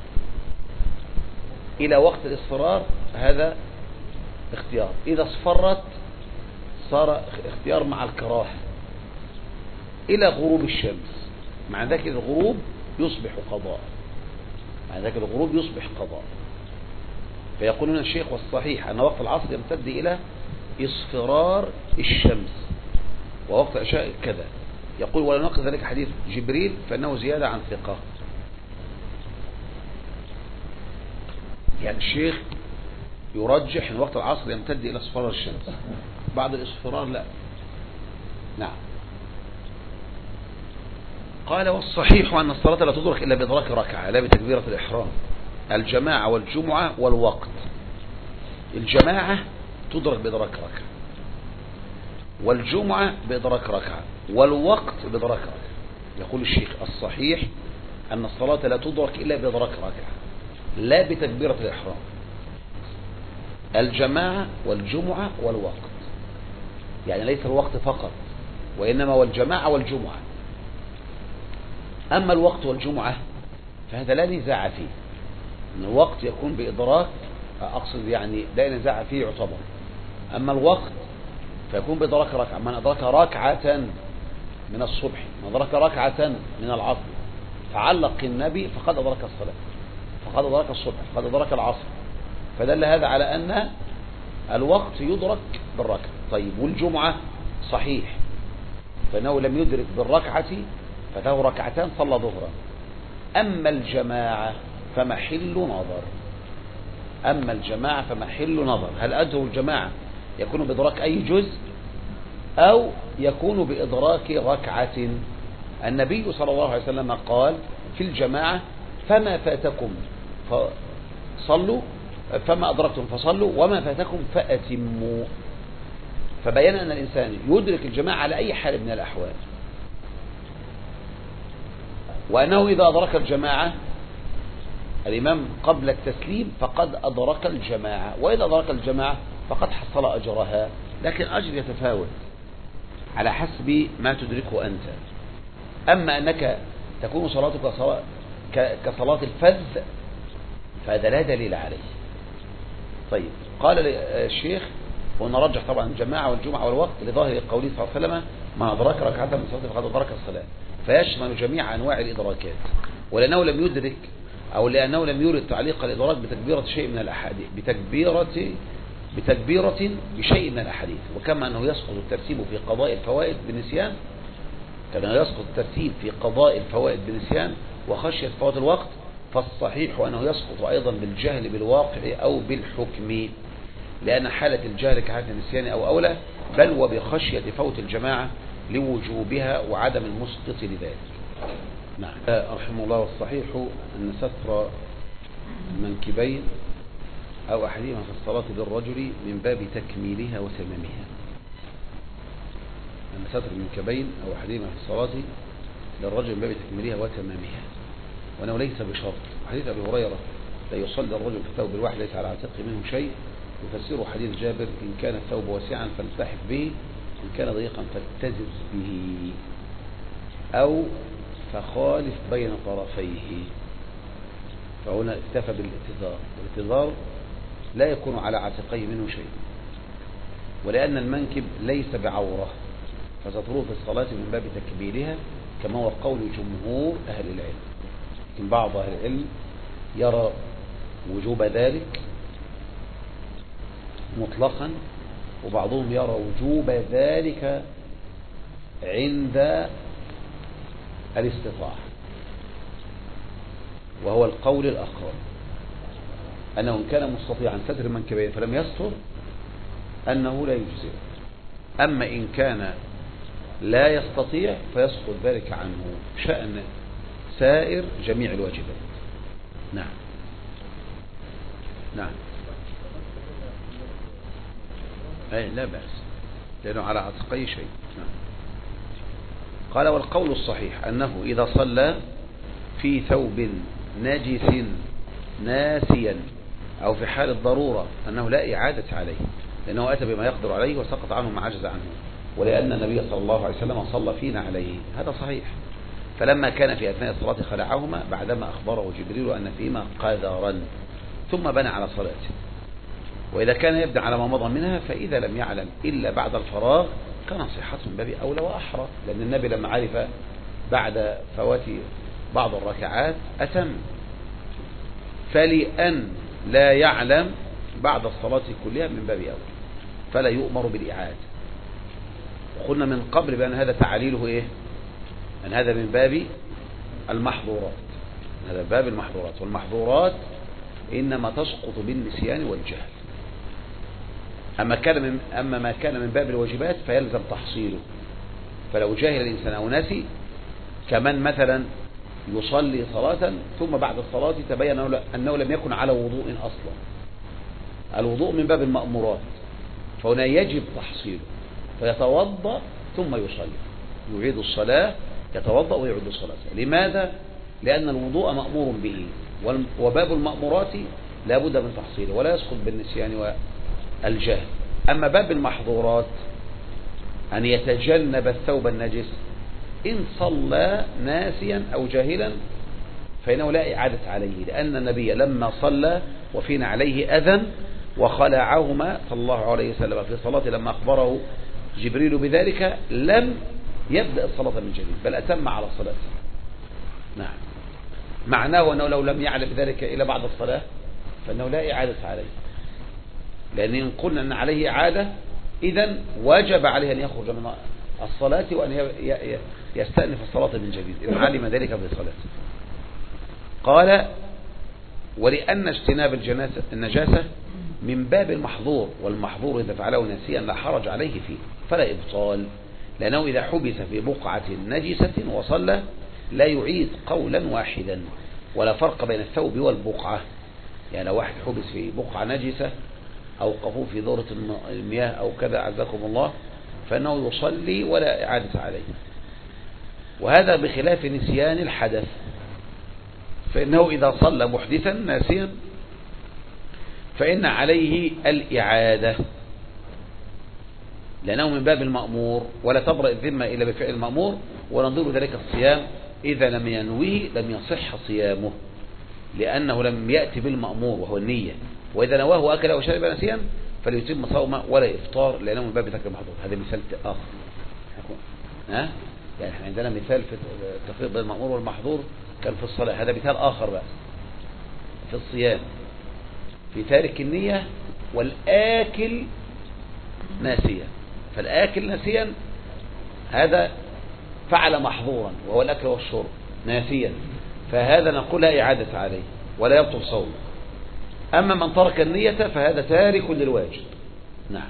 إلى وقت الإصفرار هذا اختيار، إذا اصفرت صار اختيار مع الكراهة إلى غروب الشمس، مع ذلك الغروب يصبح قضاء، مع ذلك الغروب يصبح قضاء. فيقولون الشيخ والصحيح أن وقت العصر يمتد إلى اصفرار الشمس، ووقت العشاء كذا. يقول ولا نقل ذلك حديث جبريل فإنه زيادة عن ثقة. يعني الشيخ يرجح أن وقت العصر يمتد إلى اصفرار الشمس، بعد الاصفرار لا. نعم. قال والصحيح أن الصلاة لا تدرك إلا بإدراك ركعة لا بتكبيرة الإحرام. الجماعة والجمعة والوقت، الجماعة تدرك بإدراك ركعة، والجمعة بإدراك ركعة، والوقت بإدراك ركعة. يقول الشيخ الصحيح أن الصلاة لا تدرك إلا بإدراك ركعة لا بتكبيرة الإحرام. الجماعة والجمعة والوقت، يعني ليس الوقت فقط وإنما والجماعة والجمعة. أما الوقت والجمعة فهذا لا نزاع فيه، أن الوقت يكون بإدراك، أقصد يعني لا نزاع فيه يعتبر. أما الوقت فيكون بإدراك ركعة، من أدرك ركعة من الصبح، من أدرك ركعة من العصر فعلق النبي فقد أدرك الصلاة، فقد أدرك الصبح، فقد أدرك العصر، فدل هذا على أن الوقت يدرك بالركعة. طيب والجمعة صحيح فإنه لم يدرك بالركعة فله ركعتان صلى ظهرا. أما الجماعة فمحل نظر، أما الجماعة فمحل نظر، هل أدرك الجماعة يكون بإدراك أي جزء أو يكون بإدراك ركعة. النبي صلى الله عليه وسلم قال في الجماعة فما فاتكم فصلوا فما أدركتم فصلوا وما فاتكم فأتموا. فبين أن الإنسان يدرك الجماعة على أي حال من الأحوال، وأنه إذا أدرك الجماعة الإمام قبل التسليم فقد أدرك الجماعة، وإذا أدرك الجماعة فقد حصل أجرها، لكن أجر يتفاوت على حسب ما تدركه أنت. أما أنك تكون صلاتك كصلاة الفذ فهذا لا دليل عليه. طيب، قال الشيخ ونرجح طبعا الجماعة والجمعة والوقت لظاهر قوله صلى الله عليه وسلم ما أدرك ركعة من الصلاة فقد أدرك الصلاة، فيشمل جميع أنواع الإدراكات. ولأنه لم يدرك أو لأنه لم يرد تعليق الإدراك بتكبيرة شيء من الأحاديث بتكبيرة بتكبيرة بشيء من الأحاديث، وكما أنه يسقط الترتيب في قضاء الفوائد بالنسيان، كما يسقط الترتيب في قضاء الفوائد بالنسيان وخشية فوات الوقت، فالصحيح أنه يسقط أيضا بالجهل بالواقع أو بالحكم، لأن حالة الجهل كحالة النسيان أو أولى، بل وبخشية فوت الجماعة لوجوبها وعدم المسقط لذلك. نعم. رحمه الله. والصحيح أن ستر المنكبين أو أحدهما في الصلاة للرجل من باب تكميلها وتمامها. أن ستر المنكبين أو أحدهما في الصلاة للرجل من باب تكميلها وتمامها، وأنه ليس بشرط. حديث أبي هريرة لا يصلي الرجل في الثوب الواحد ليس على عاتقه منه شيء، يفسره حديث جابر إن كان الثوب واسعا فالتحف به، إن كان ضيقا فالتزز به، أو فخالف بين طرفيه. فهنا اكتفى بالاتذار، والاتذار لا يكون على عاتقيه منه شيء، ولأن المنكب ليس بعورة فستروه في الصلاة من باب تكبيرها، كما هو قول جمهور أهل العلم. لكن بعض أهل العلم يرى وجوب ذلك مطلقا، وبعضهم يرى وجوب ذلك عند الاستطاعة، وهو القول الأقرب أنه إن كان مستطيعا ستر المنكبين فلم يستر أنه لا يجزئ، أما إن كان لا يستطيع فيسقط ذلك عنه شأن سائر جميع الواجبات. نعم. نعم. أي لا بأس، لأنه على عاتقي شيء. نعم. قال والقول الصحيح أنه إذا صلى في ثوب نجس ناسيا أو في حال الضرورة أنه لا إعادة عليه، لأنه أتى بما يقدر عليه وسقط عنه ما عجز عنه، ولأن النبي صلى الله عليه وسلم صلى فينا عليه، هذا صحيح. فلما كان في أثناء الصلاة خلعهما بعدما أخبره جبريل أن فيهما قذرا، ثم بنى على صلاته. وإذا كان يبدأ على ما مضى منها فإذا لم يعلم إلا بعد الفراغ كان صحته من باب أولى وأحرى، لأن النبي لما عرف بعد فوات بعض الركعات أتم. فلأن لا يعلم بعد الصلاة كلها من باب أولى فلا يؤمر بالإعادة. وقلنا من قبل بأن هذا تعليله إيه؟ أن هذا من باب المحظورات، هذا باب المحظورات، والمحظورات إنما تسقط بالنسيان والجهل. أما كان من أما ما كان من باب الواجبات فيلزم تحصيله. فلو جاهل الإنسان أو نسي، كمن مثلا يصلي صلاة ثم بعد الصلاة تبين أنه لم يكن على وضوء أصلا، الوضوء من باب المأمورات، فهنا يجب تحصيله، فيتوضأ ثم يصلي، يعيد الصلاة، يتوضأ ويعيد الصلاة. لماذا؟ لأن الوضوء مأمور به، وباب المأمورات لا بد من تحصيله ولا يسقط بالنسيان والجهل. أما باب المحظورات أن يتجنب الثوب النجس، إن صلى ناسيا أو جاهلا فإنه لا إعادة عليه، لأن النبي لما صلى وفينا عليه أذن وخلعهما صلى الله عليه وسلم في صلاة لما أخبره جبريل بذلك لم يبدأ الصلاة من جديد بل أتم على الصلاة. نعم. معناه أنه لو لم يعلم ذلك إلى بعد الصلاة فإنه لا إعادة عليه، لأن إن قلنا أن عليه إعادة إذن وجب عليه أن يخرج من الصلاة وأن يستأنف الصلاة من جديد إن علم ذلك في صلاته. قال ولأن اجتناب النجاسة من باب المحظور، والمحظور إذا فعله ناسيا لا حرج عليه فيه، فلا إبطال، لأنه إذا حبس في بقعة نجسة وصلى لا يعيد قولا واحدا، ولا فرق بين الثوب والبقعة. يعني لو واحد حبس في بقعة نجسة أو قفوه في دورة المياه أو كذا عزكم الله، فإنه يصلي ولا إعادة عليه. وهذا بخلاف نسيان الحدث، فإنه إذا صلى محدثا ناسيا فإن عليه الإعادة، لأنه من باب المأمور، ولا تبرأ الذمة إلا بفعل المأمور، ونظير ذلك الصيام إذا لم ينويه لم يصح صيامه، لأنه لم يأتي بالمأمور وهو النية. وإذا نواه وأكل وشرب نسيا فليتم صومه ولا إفطار، لأنه من باب ترك المحظور. هذا مثال آخر. ها؟ يعني احنا عندنا مثال في التفريق بين المأمور والمحظور كان في الصلاة، هذا مثال آخر بقى في الصيام، في تارك النية والآكل ناسيا. فالآكل ناسيا هذا فعل محظورا وهو الأكل والشرب ناسيا، فهذا نقول لا إعادة عليه ولا يبطل صومه. أما من ترك النية فهذا تارك للواجب. نعم.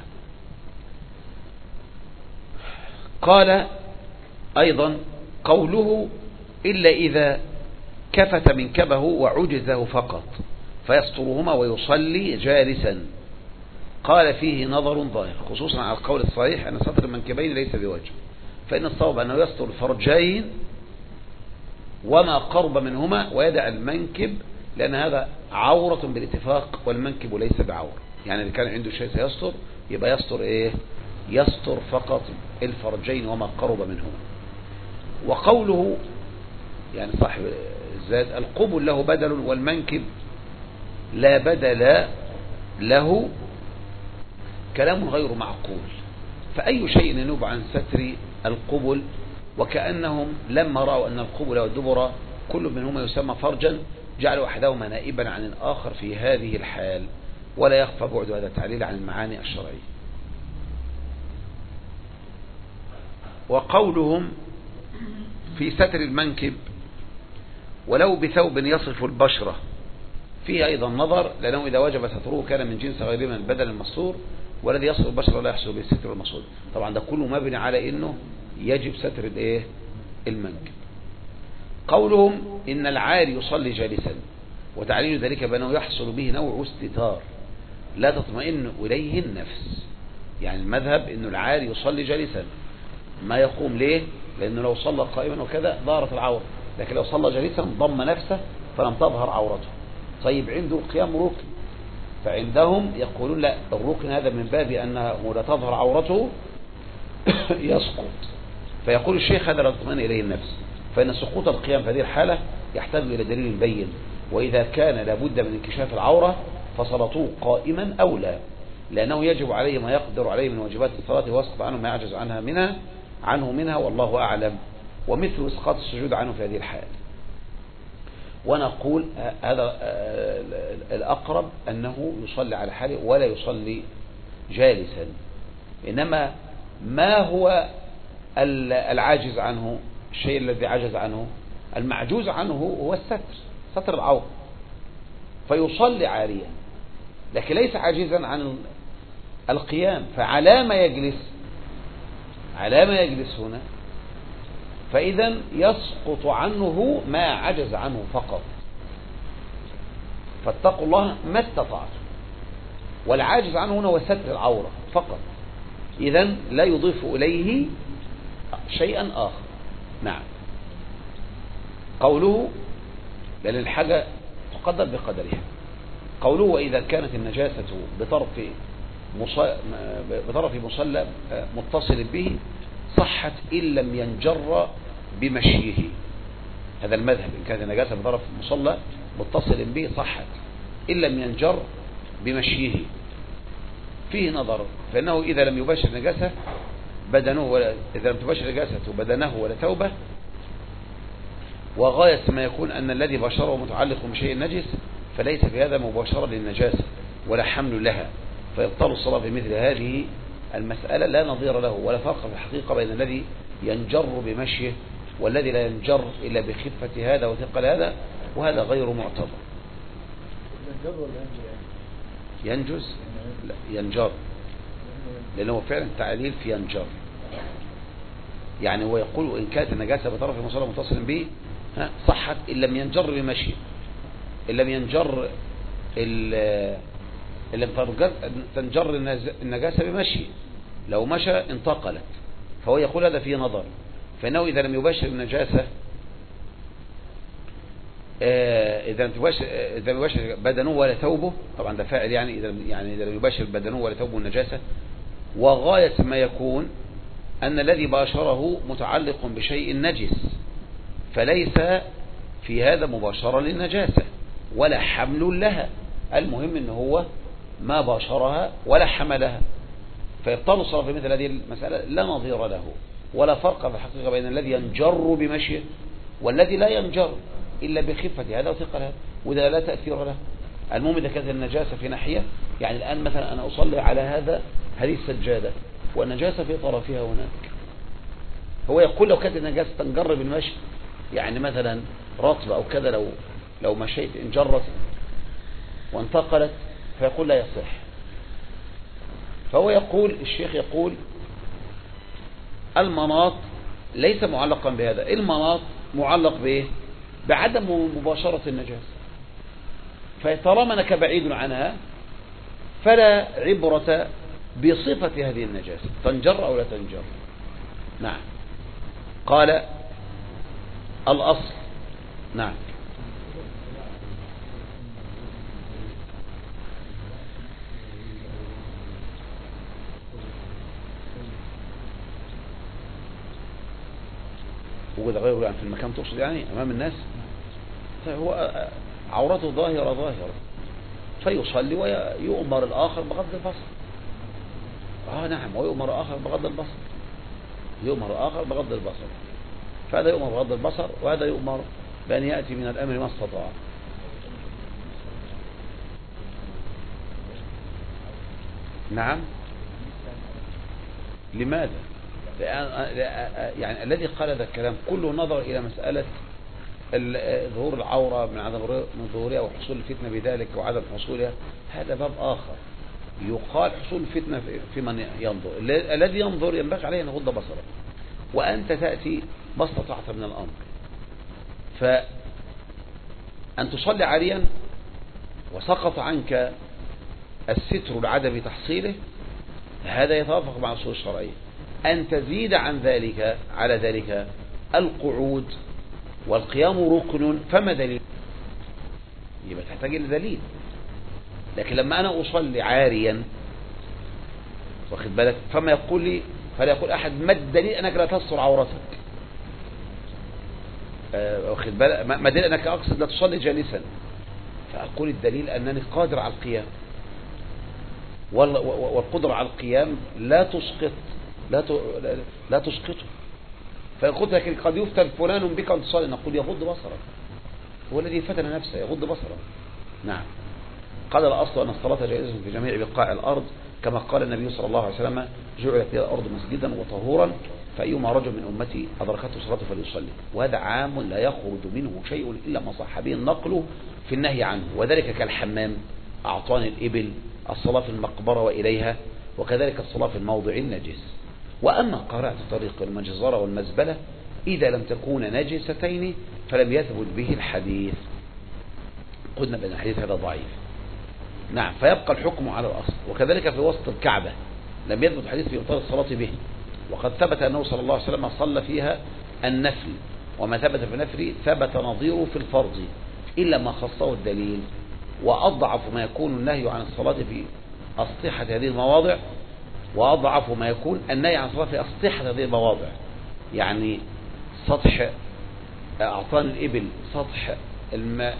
قال أيضا قوله إلا إذا كفت منكبه وعجزه فقط فيسترهما ويصلي جالسا. قال فيه نظر ظاهر، خصوصا على القول الصحيح أن ستر المنكبين ليس بواجب، فإن الصواب أنه يستر الفرجين وما قرب منهما ويدع المنكب، لأن هذا عورة بالاتفاق والمنكب ليس بعورة. يعني إذا كان عنده شيء سيستر يبقى يستر إيه؟ يستر فقط الفرجين وما قرب منهما. وقوله يعني صاحب الزاد القبل له بدل والمنكب لا بدل له، كلام غير معقول. فأي شيء ينوب عن ستر القبل، وكأنهم لما رأوا أن القبل والدبر كل منهما يسمى فرجا جعلوا أحدهما نائبا عن الآخر في هذه الحال، ولا يخفى بعد هذا التعليل عن المعاني الشرعية. وقولهم في ستر المنكب ولو بثوب يصف البشرة فيه أيضا نظر، لأنه إذا وجب ستره كان من جنس غير من البدن المستور، والذي يصف البشرة لا يحصل بالستر المقصود. طبعا ده كله مبني على إنه يجب ستر الإيه؟ المنكب. قولهم إن العاري يصلي جالسا، وتعليل ذلك بأنه يحصل به نوع استتار لا تطمئن إليه النفس. يعني المذهب إنه العاري يصلي جالسا، ما يقوم ليه؟ لأنه لو صلى قائما وكذا ظهرت العورة، لكن لو صلى جالسا ضم نفسه فلم تظهر عورته. طيب عنده قيام ركن، فعندهم يقولون لا، الركن هذا من باب أنه لا تظهر عورته يسقط. فيقول الشيخ هذا لا تطمئن إليه النفس، فإن سقوط القيام في هذه الحالة يحتاج إلى دليل بين، وإذا كان لابد من انكشاف العورة فصلاته قائما أولى، لأنه يجب عليه ما يقدر عليه من واجبات الصلاة ويسقط عنه ما يعجز عنها منها عنه منها والله أعلم، ومثل إسقاط السجود عنه في هذه الحال. ونقول هذا الأقرب أنه يصلي على حاله ولا يصلي جالسا، إنما ما هو العاجز عنه، الشيء الذي عجز عنه، المعجوز عنه هو الستر، ستر العورة، فيصلي عاريا، لكن ليس عاجزا عن القيام. فعلى ما يجلس على ما يجلس هنا، فإذا يسقط عنه ما عجز عنه فقط. فاتقوا الله ما استطعت، والعاجز عنه هنا هو ستر العورة فقط، إذن لا يضيف إليه شيئا آخر. نعم. قوله لأن الحاجة تقدر بقدرها. قوله وإذا كانت النجاسة بطرف بطرف مصلى متصل به صحت إن لم ينجر بمشيه. هذا المذهب، إن كانت النجاسة بطرف مصلى متصل به صحت إن لم ينجر بمشيه. فيه نظر، فإنه إذا لم يباشر نجاسة بدنه ولا إذا لم تباشر نجاسة بدنه ولا توبة، وغاية ما يكون أن الذي باشره متعلق بشيء نجس، فليس في هذا مباشرة للنجاسة ولا حمل لها، فيبطل الصلاة في مثل هذه المسألة لا نظير له ولا فرق في الحقيقة بين الذي ينجر بمشيه والذي لا ينجر إلا بخفة هذا وثقل هذا، وهذا غير معتبر. ينجز لا ينجر لأنه فعلا تعليل في ينجر. يعني هو يقول وإن كانت النجاسة بطرف المصلى متصل به صحت إن لم ينجر بمشي، إن لم ينجر إن لم تنجر النجاسة بمشي، لو مشى انتقلت. فهو يقول هذا فيه نظر، فإنه إذا لم يباشر النجاسة إذا لم يباشر إذا لم يباشر بدنه ولا ثوبه، طبعا ده فاعل يعني إذا يعني إذا لم يباشر بدنه ولا ثوبه النجاسة، وغاية ما يكون أن الذي باشره متعلق بشيء نجس، فليس في هذا مباشرة للنجاسة ولا حمل لها، المهم أنه هو ما باشرها ولا حملها، فيبطل الصلاة في مثل هذه المسألة لا نظير له، ولا فرق في الحقيقة بين الذي ينجر بمشيه والذي لا ينجر إلا بخفة هذا وثقل هذا، وده لا تأثير له. المهم إذا كانت النجاسة في ناحية، يعني الآن مثلا أنا أصلي على هذا هذه السجادة والنجاسة في طرفها هناك، هو يقول لو كانت النجاسة تنجر بالمشي، يعني مثلا رطب أو كذا، لو لو مشيت انجرت وانتقلت، فيقول لا يصح. فهو يقول الشيخ يقول المناط ليس معلقا بهذا، المناط معلق بإيه؟ بعدم مباشرة النجاسة، فطالما أنك بعيد عنها فلا عبرة بصفة هذه النجاسة تنجر أو لا تنجر. نعم. قال الأصل. نعم. وجد غيره يعني في المكان تقصد يعني أمام الناس، هو عورته ظاهرة ظاهرة فيصلي ويؤمر الآخر بغض البصر. آه نعم، ويؤمر آخر بغض البصر، يؤمر آخر بغض البصر، فهذا يؤمر بغض البصر وهذا يؤمر بأن يأتي من الأمر ما استطاع. نعم. لماذا؟ يعني الذي قال هذا الكلام كله نظر إلى مسألة ظهور العورة من عدم من ظهورها وحصول الفتنة بذلك وعدم حصولها، هذا باب آخر. يقال حصول الفتنة في من ينظر، الذي ينظر ينبغي عليه أن يغض بصره، وأنت تأتي ما استطعت من الأمر. فأن تصلي عاريا وسقط عنك الستر لعدم تحصيله، هذا يتوافق مع الأصول الشرعية. أن تزيد عن ذلك على ذلك القعود والقيام ركن، فما دليل؟ يبقى تحتاج إلى دليل. لكن لما أنا أصلي عاريا واخد بالك، فما يقول لي فلا يقول أحد ما الدليل أنك لا تستر عورتك، أه واخد بالك، ما دليل أنك أقصد لا تصلي جالسا، فأقول الدليل أنني قادر على القيام، والقدرة على القيام لا تسقط لا لا تسقطه. فيقول لكن قد يفتن فلان بك أن تصلي، نقول يغض بصره، هو الذي فتن نفسه يغض بصره. نعم. قال الأصل أن الصلاة جائزة في جميع بقاع الأرض، كما قال النبي صلى الله عليه وسلم جعلت لي الأرض مسجدا وطهورا، فأيما رجل من أمتي أدركته صلاة فليصلي. وهذا عام لا يخرج منه شيء إلا ما صح به النقل في النهي عنه، وذلك كالحمام، أعطان الإبل، الصلاة في المقبرة وإليها، وكذلك الصلاة في الموضع النجس. وأما قراءة طريق المجزرة والمزبلة إذا لم تكون نجستين فلم يثبت به الحديث، قلنا بأن الحديث هذا ضعيف. نعم. فيبقى الحكم على الأصل. وكذلك في وسط الكعبة لم يثبت الحديث في إبطال الصلاة به، وقد ثبت أنه صلى الله عليه وسلم صلى فيها النفل، وما ثبت في النفل ثبت نظيره في الفرض إلا ما خصه الدليل. وأضعف ما يكون النهي عن الصلاة في أسطحة هذه المواضع، وأضعف ما يكون النهي عن الصلاة في أسطحة هذه المواضع، يعني سطح أعطان الإبل، سطح الم...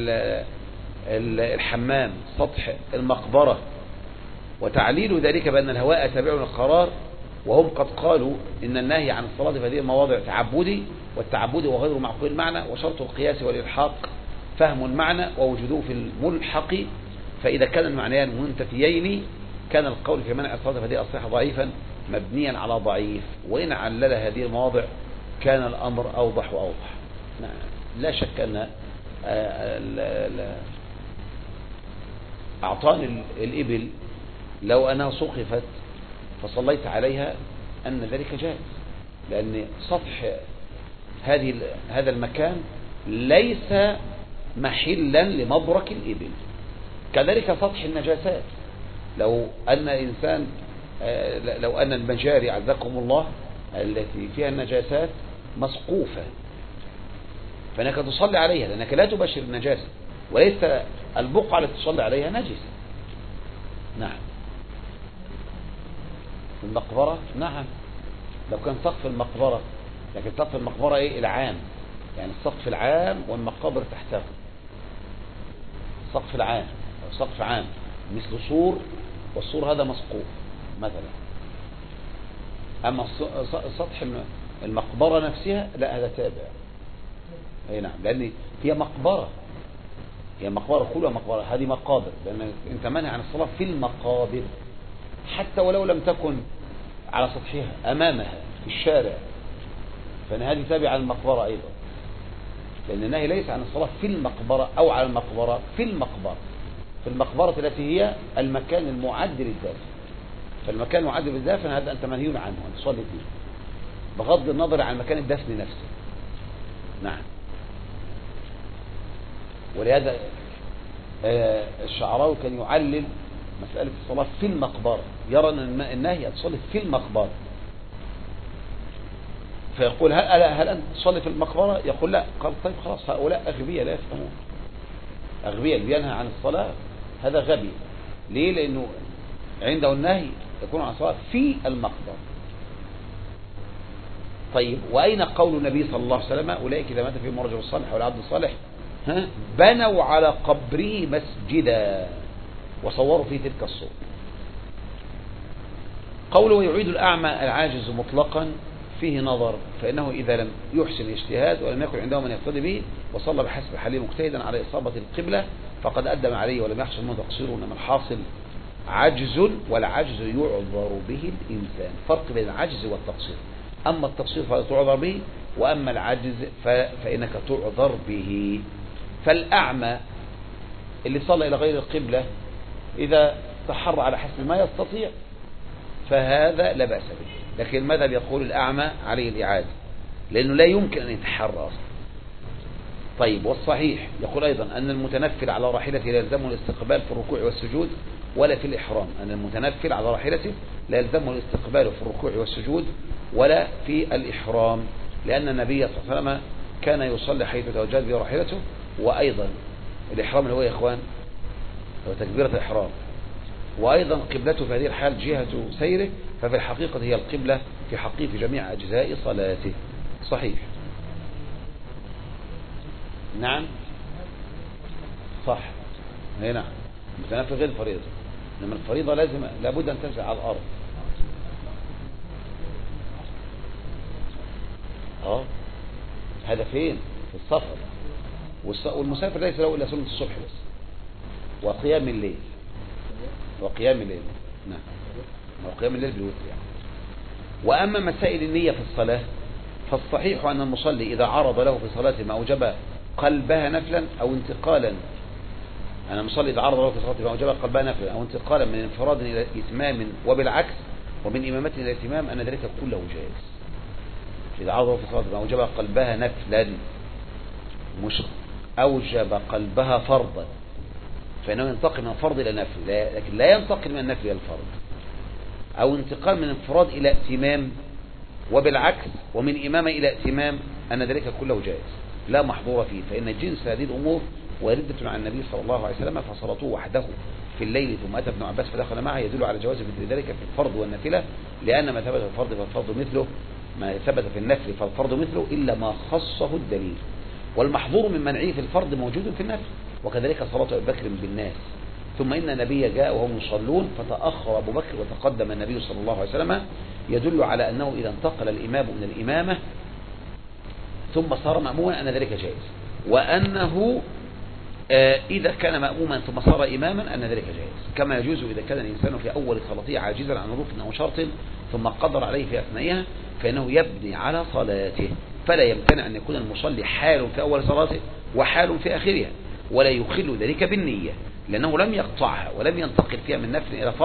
الحمام، سطح المقبرة. وتعليل ذلك بأن الهواء تابع للقرار، وهم قد قالوا إن النهي عن الصلاة في هذه المواضع تعبدي، والتعبد وغير معقول المعنى، وشرط القياس والإلحاق فهم المعنى ووجوده في الملحق، فإذا كان المعنيان منتفيين كان القول في منع الصلاة في هذه الصحة ضعيفا مبنيا على ضعيف، وإن علل هذه المواضع كان الأمر أوضح وأوضح. لا شك أن أعطان الإبل لو أنها سقفت فصليت عليها أن ذلك جائز، لأن سطح هذه هذا المكان ليس محلا لمبرك الإبل. كذلك سطح النجاسات، لو أن إنسان لو أن المجاري عزكم الله التي فيها النجاسات مسقوفة، فإنك تصلي عليها لأنك لا تبشر النجاسة، وليس البقعة التي تصلي عليها نجسة. نعم. في المقبرة نعم، لو كان سقف المقبرة، لكن سقف المقبرة ايه؟ العام، يعني السقف العام والمقابر تحته. السقف العام أو سقف عام مثل سور، والسور هذا مسقوف مثلا. أما سطح المقبرة نفسها لا، هذا تابع. اي نعم، لأن هي مقبرة، هي مقبرة كلها مقبرة، هذه مقابر، لأن أنت منع عن الصلاة في المقابر حتى ولو لم تكن على سطحها أمامها في الشارع، فإن هذه تابعة للمقبرة أيضا، لأن النهي ليس عن الصلاة في المقبرة أو على المقبرة، في المقبرة، في المقبرة التي هي المكان المعد للدفن. فالمكان المعد للدفن هذا أنت منهي عنه أن تصلي فيه، بغض النظر عن مكان الدفن نفسه. نعم. ولهذا الشعراوي كان يعلل مسألة الصلاة في المقبرة، يرى أن النهي تصلي في المقبرة، فيقول هل, هل أنت تصلي في المقبرة؟ يقول لا. قال طيب خلاص، هؤلاء أغبياء لا يفهمون، أغبياء اللي بينهى عن الصلاة هذا غبي. ليه؟ لأنه عنده النهي يكون عن الصلاة في المقبرة. طيب وأين قول النبي صلى الله عليه وسلم أولئك إذا مات فيهم الرجل الصالح والعبد الصالح ها بنوا على قبره مسجدا وصوروا فيه تلك الصور؟ قوله يعيد الأعمى العاجز مطلقا فيه نظر، فإنه إذا لم يحسن الاجتهاد ولم يكن عنده من يقتدي به وصلى بحسب حاله مجتهدا على إصابة القبلة فقد أدم عليه ولم يحصل منه تقصير، إنما الحاصل عجز، والعجز يعذر به الإنسان. فرق بين العجز والتقصير، أما التقصير فلا تعذر به، وأما العجز فإنك تعذر به. فالأعمى اللي صلى إلى غير القبلة إذا تحرى على حسب ما يستطيع فهذا لا بأس به، لكن ماذا يقول الأعمى عليه الإعادة، لأنه لا يمكن أن يتحرى أصلا. طيب والصحيح يقول أيضا أن المتنفل على راحلته لا يلزمه الاستقبال في الركوع والسجود ولا في الإحرام، أن المتنفل على راحلته لا يلزمه الاستقبال في الركوع والسجود ولا في الإحرام، لأن النبي صلى الله عليه وسلم كان يصلي حيث توجهت به راحلته. وأيضا الإحرام اللي هو يا إخوان هو تكبيرة الإحرام، وأيضا قبلته في هذه الحال جهة سيره، ففي الحقيقة هي القبلة في حقه في جميع أجزاء صلاته. صحيح. نعم صح. نعم المتنفل غير الفريضة، إنما الفريضة لازم لابد أن تنزل على الأرض. اه هذا فين؟ في السفر، والمسافر ليس له إلا سنة الصبح بس وقيام الليل، وقيام الليل. نعم وقيام الليل بالوتر يعني. وأما مسائل النية في الصلاة فالصحيح أن المصلي إذا عرض له في صلاته ما أوجب قلبها نفلا أو انتقالا، أنا المصلي إذا عرض له في صلاته ما أوجب قلبها نفلا أو انتقالا من انفراد إلى إتمام وبالعكس ومن إمامة إلى إتمام أن ذلك كله جائز. إذا عرض له في صلاته ما أوجب قلبها نفلا مش أوجب قلبها فرضا، فإنه ينتقل من الفرض إلى نفل، لكن لا ينتقل من النفل إلى الفرض، أو انتقال من انفراد إلى ائتمام وبالعكس ومن إمامة إلى ائتمام أن ذلك كله جائز لا محظور فيه، فإن جنس هذه الأمور واردة عن النبي صلى الله عليه وسلم، فصلاته وحده في الليل ثم أتى ابن عباس فدخل معه يدل على جواز مثل ذلك في الفرض والنافلة، لأن ما ثبت في الفرض فالفرض مثله، ما ثبت في النفل فالفرض مثله إلا ما خصه الدليل. والمحظور من منعه في الفرض موجود في النفل، وكذلك صلاة أبي بكر بالناس. ثم إن النبي جاء وهم يصلون فتأخر أبو بكر وتقدم النبي صلى الله عليه وسلم، يدل على أنه إذا انتقل الإمام من الإمامة ثم صار مأموما أن ذلك جائز، وأنه إذا كان مأموما ثم صار إماما أن ذلك جائز، كما يجوز إذا كان الإنسان في أول صلاته عاجزا عن ركن أو شرط ثم قدر عليه في أثنائها فإنه يبني على صلاته، فلا يمتنع أن يكون المصلي حال في أول صلاته وحال في آخرها، ولا يخل ذلك بالنية، لأنه لم يقطعها ولم ينتقل فيها من نفل إلى فرض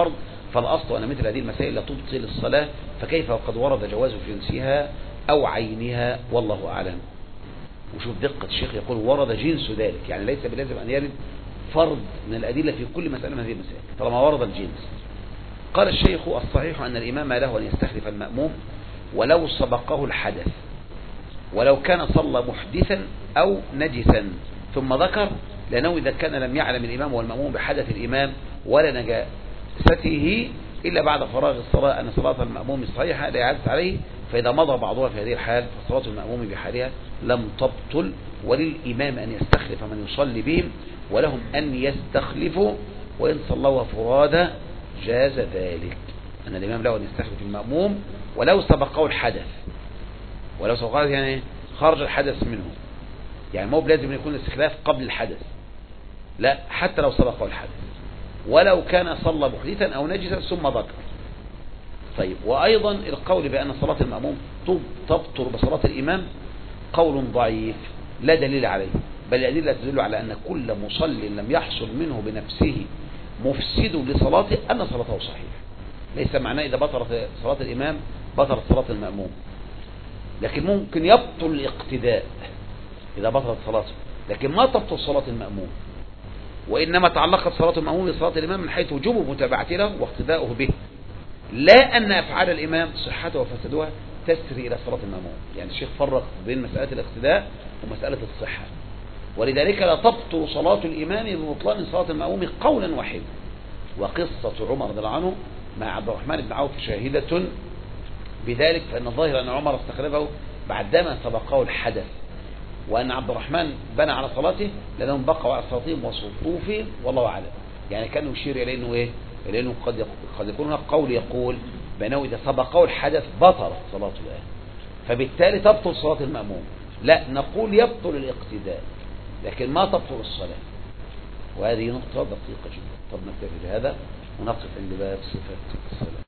فالأصل أن مثل هذه المسائل لا تبطل الصلاة، فكيف وقد ورد جواز جنسها أو عينها، والله أعلم. وشوف دقة الشيخ، يقول ورد جنس ذلك، يعني ليس بلازم أن يرد فرض من الأدلة في كل مسألة من هذه المسائل طالما ورد الجنس. قال الشيخ الصحيح أن الإمام له أن يستخلف المأموم ولو سبقه الحدث، ولو كان صلى محدثا أو نجسا، ثم ذكر لأنه إذا كان لم يعلم الإمام والمأموم بحدث الإمام ولا نجاسته إلا بعد فراغ الصلاة أن صلاة المأموم صحيحة لا يعز عليه، فإذا مضى بعضها في هذه الحال فصلاة المأموم بحالها لم تبطل، وللإمام أن يستخلف من يصلي بهم، ولهم أن يستخلفوا، وإن صلوا فرادى جاز ذلك. أن الإمام له أن يستخلف المأموم ولو سبقه الحدث، ولو سبقه يعني خرج الحدث منه، يعني مو لازم يكون الاستخلاف قبل الحدث، لا حتى لو سبقه الحدث، ولو كان صلى محدثا أو نجسا ثم ذكر. طيب، وأيضا القول بأن صلاة المأموم تبطل بصلاة الإمام قول ضعيف لا دليل عليه، بل الأدلة تدل على أن كل مصلي لم يحصل منه بنفسه مفسد لصلاته أن صلاته صحيحة. ليس معناه إذا بطلت صلاة الإمام بطلت صلاة المأموم، لكن ممكن يبطل الاقتداء إذا بطلت صلاته، لكن ما تبطل صلاة المأموم، وإنما تعلقت صلاة المأموم بصلاة الإمام من حيث وجوب متابعته له واقتداؤه به، لا أن أفعال الإمام صحتها وفسدها تسري إلى صلاة المأموم. يعني الشيخ فرق بين مسألة الاقتداء ومسألة الصحة، ولذلك لا تبطل صلاة الإمام ببطلان صلاة المأموم قولا واحدا. وقصة عمر رضي الله عنه مع عبد الرحمن بن عوف شاهدة بذلك، فإن الظاهر أن عمر استخلفه بعدما سبقه الحدث، وأن عبد الرحمن بنى على صلاته لأنهم بقوا على صلاتهم وصفوفهم، والله أعلم. يعني كان يشير إلى أنه إيه؟ إلى أنه قد قد يكون هناك قول يقول بأنه إذا سبقه الحدث بطلت صلاته الآن، فبالتالي تبطل صلاة المأموم. لا، نقول يبطل الاقتداء لكن ما تبطل الصلاة، وهذه نقطة دقيقة جدا. طب نكتفي بهذا ونقف عند باب صفة الصلاة.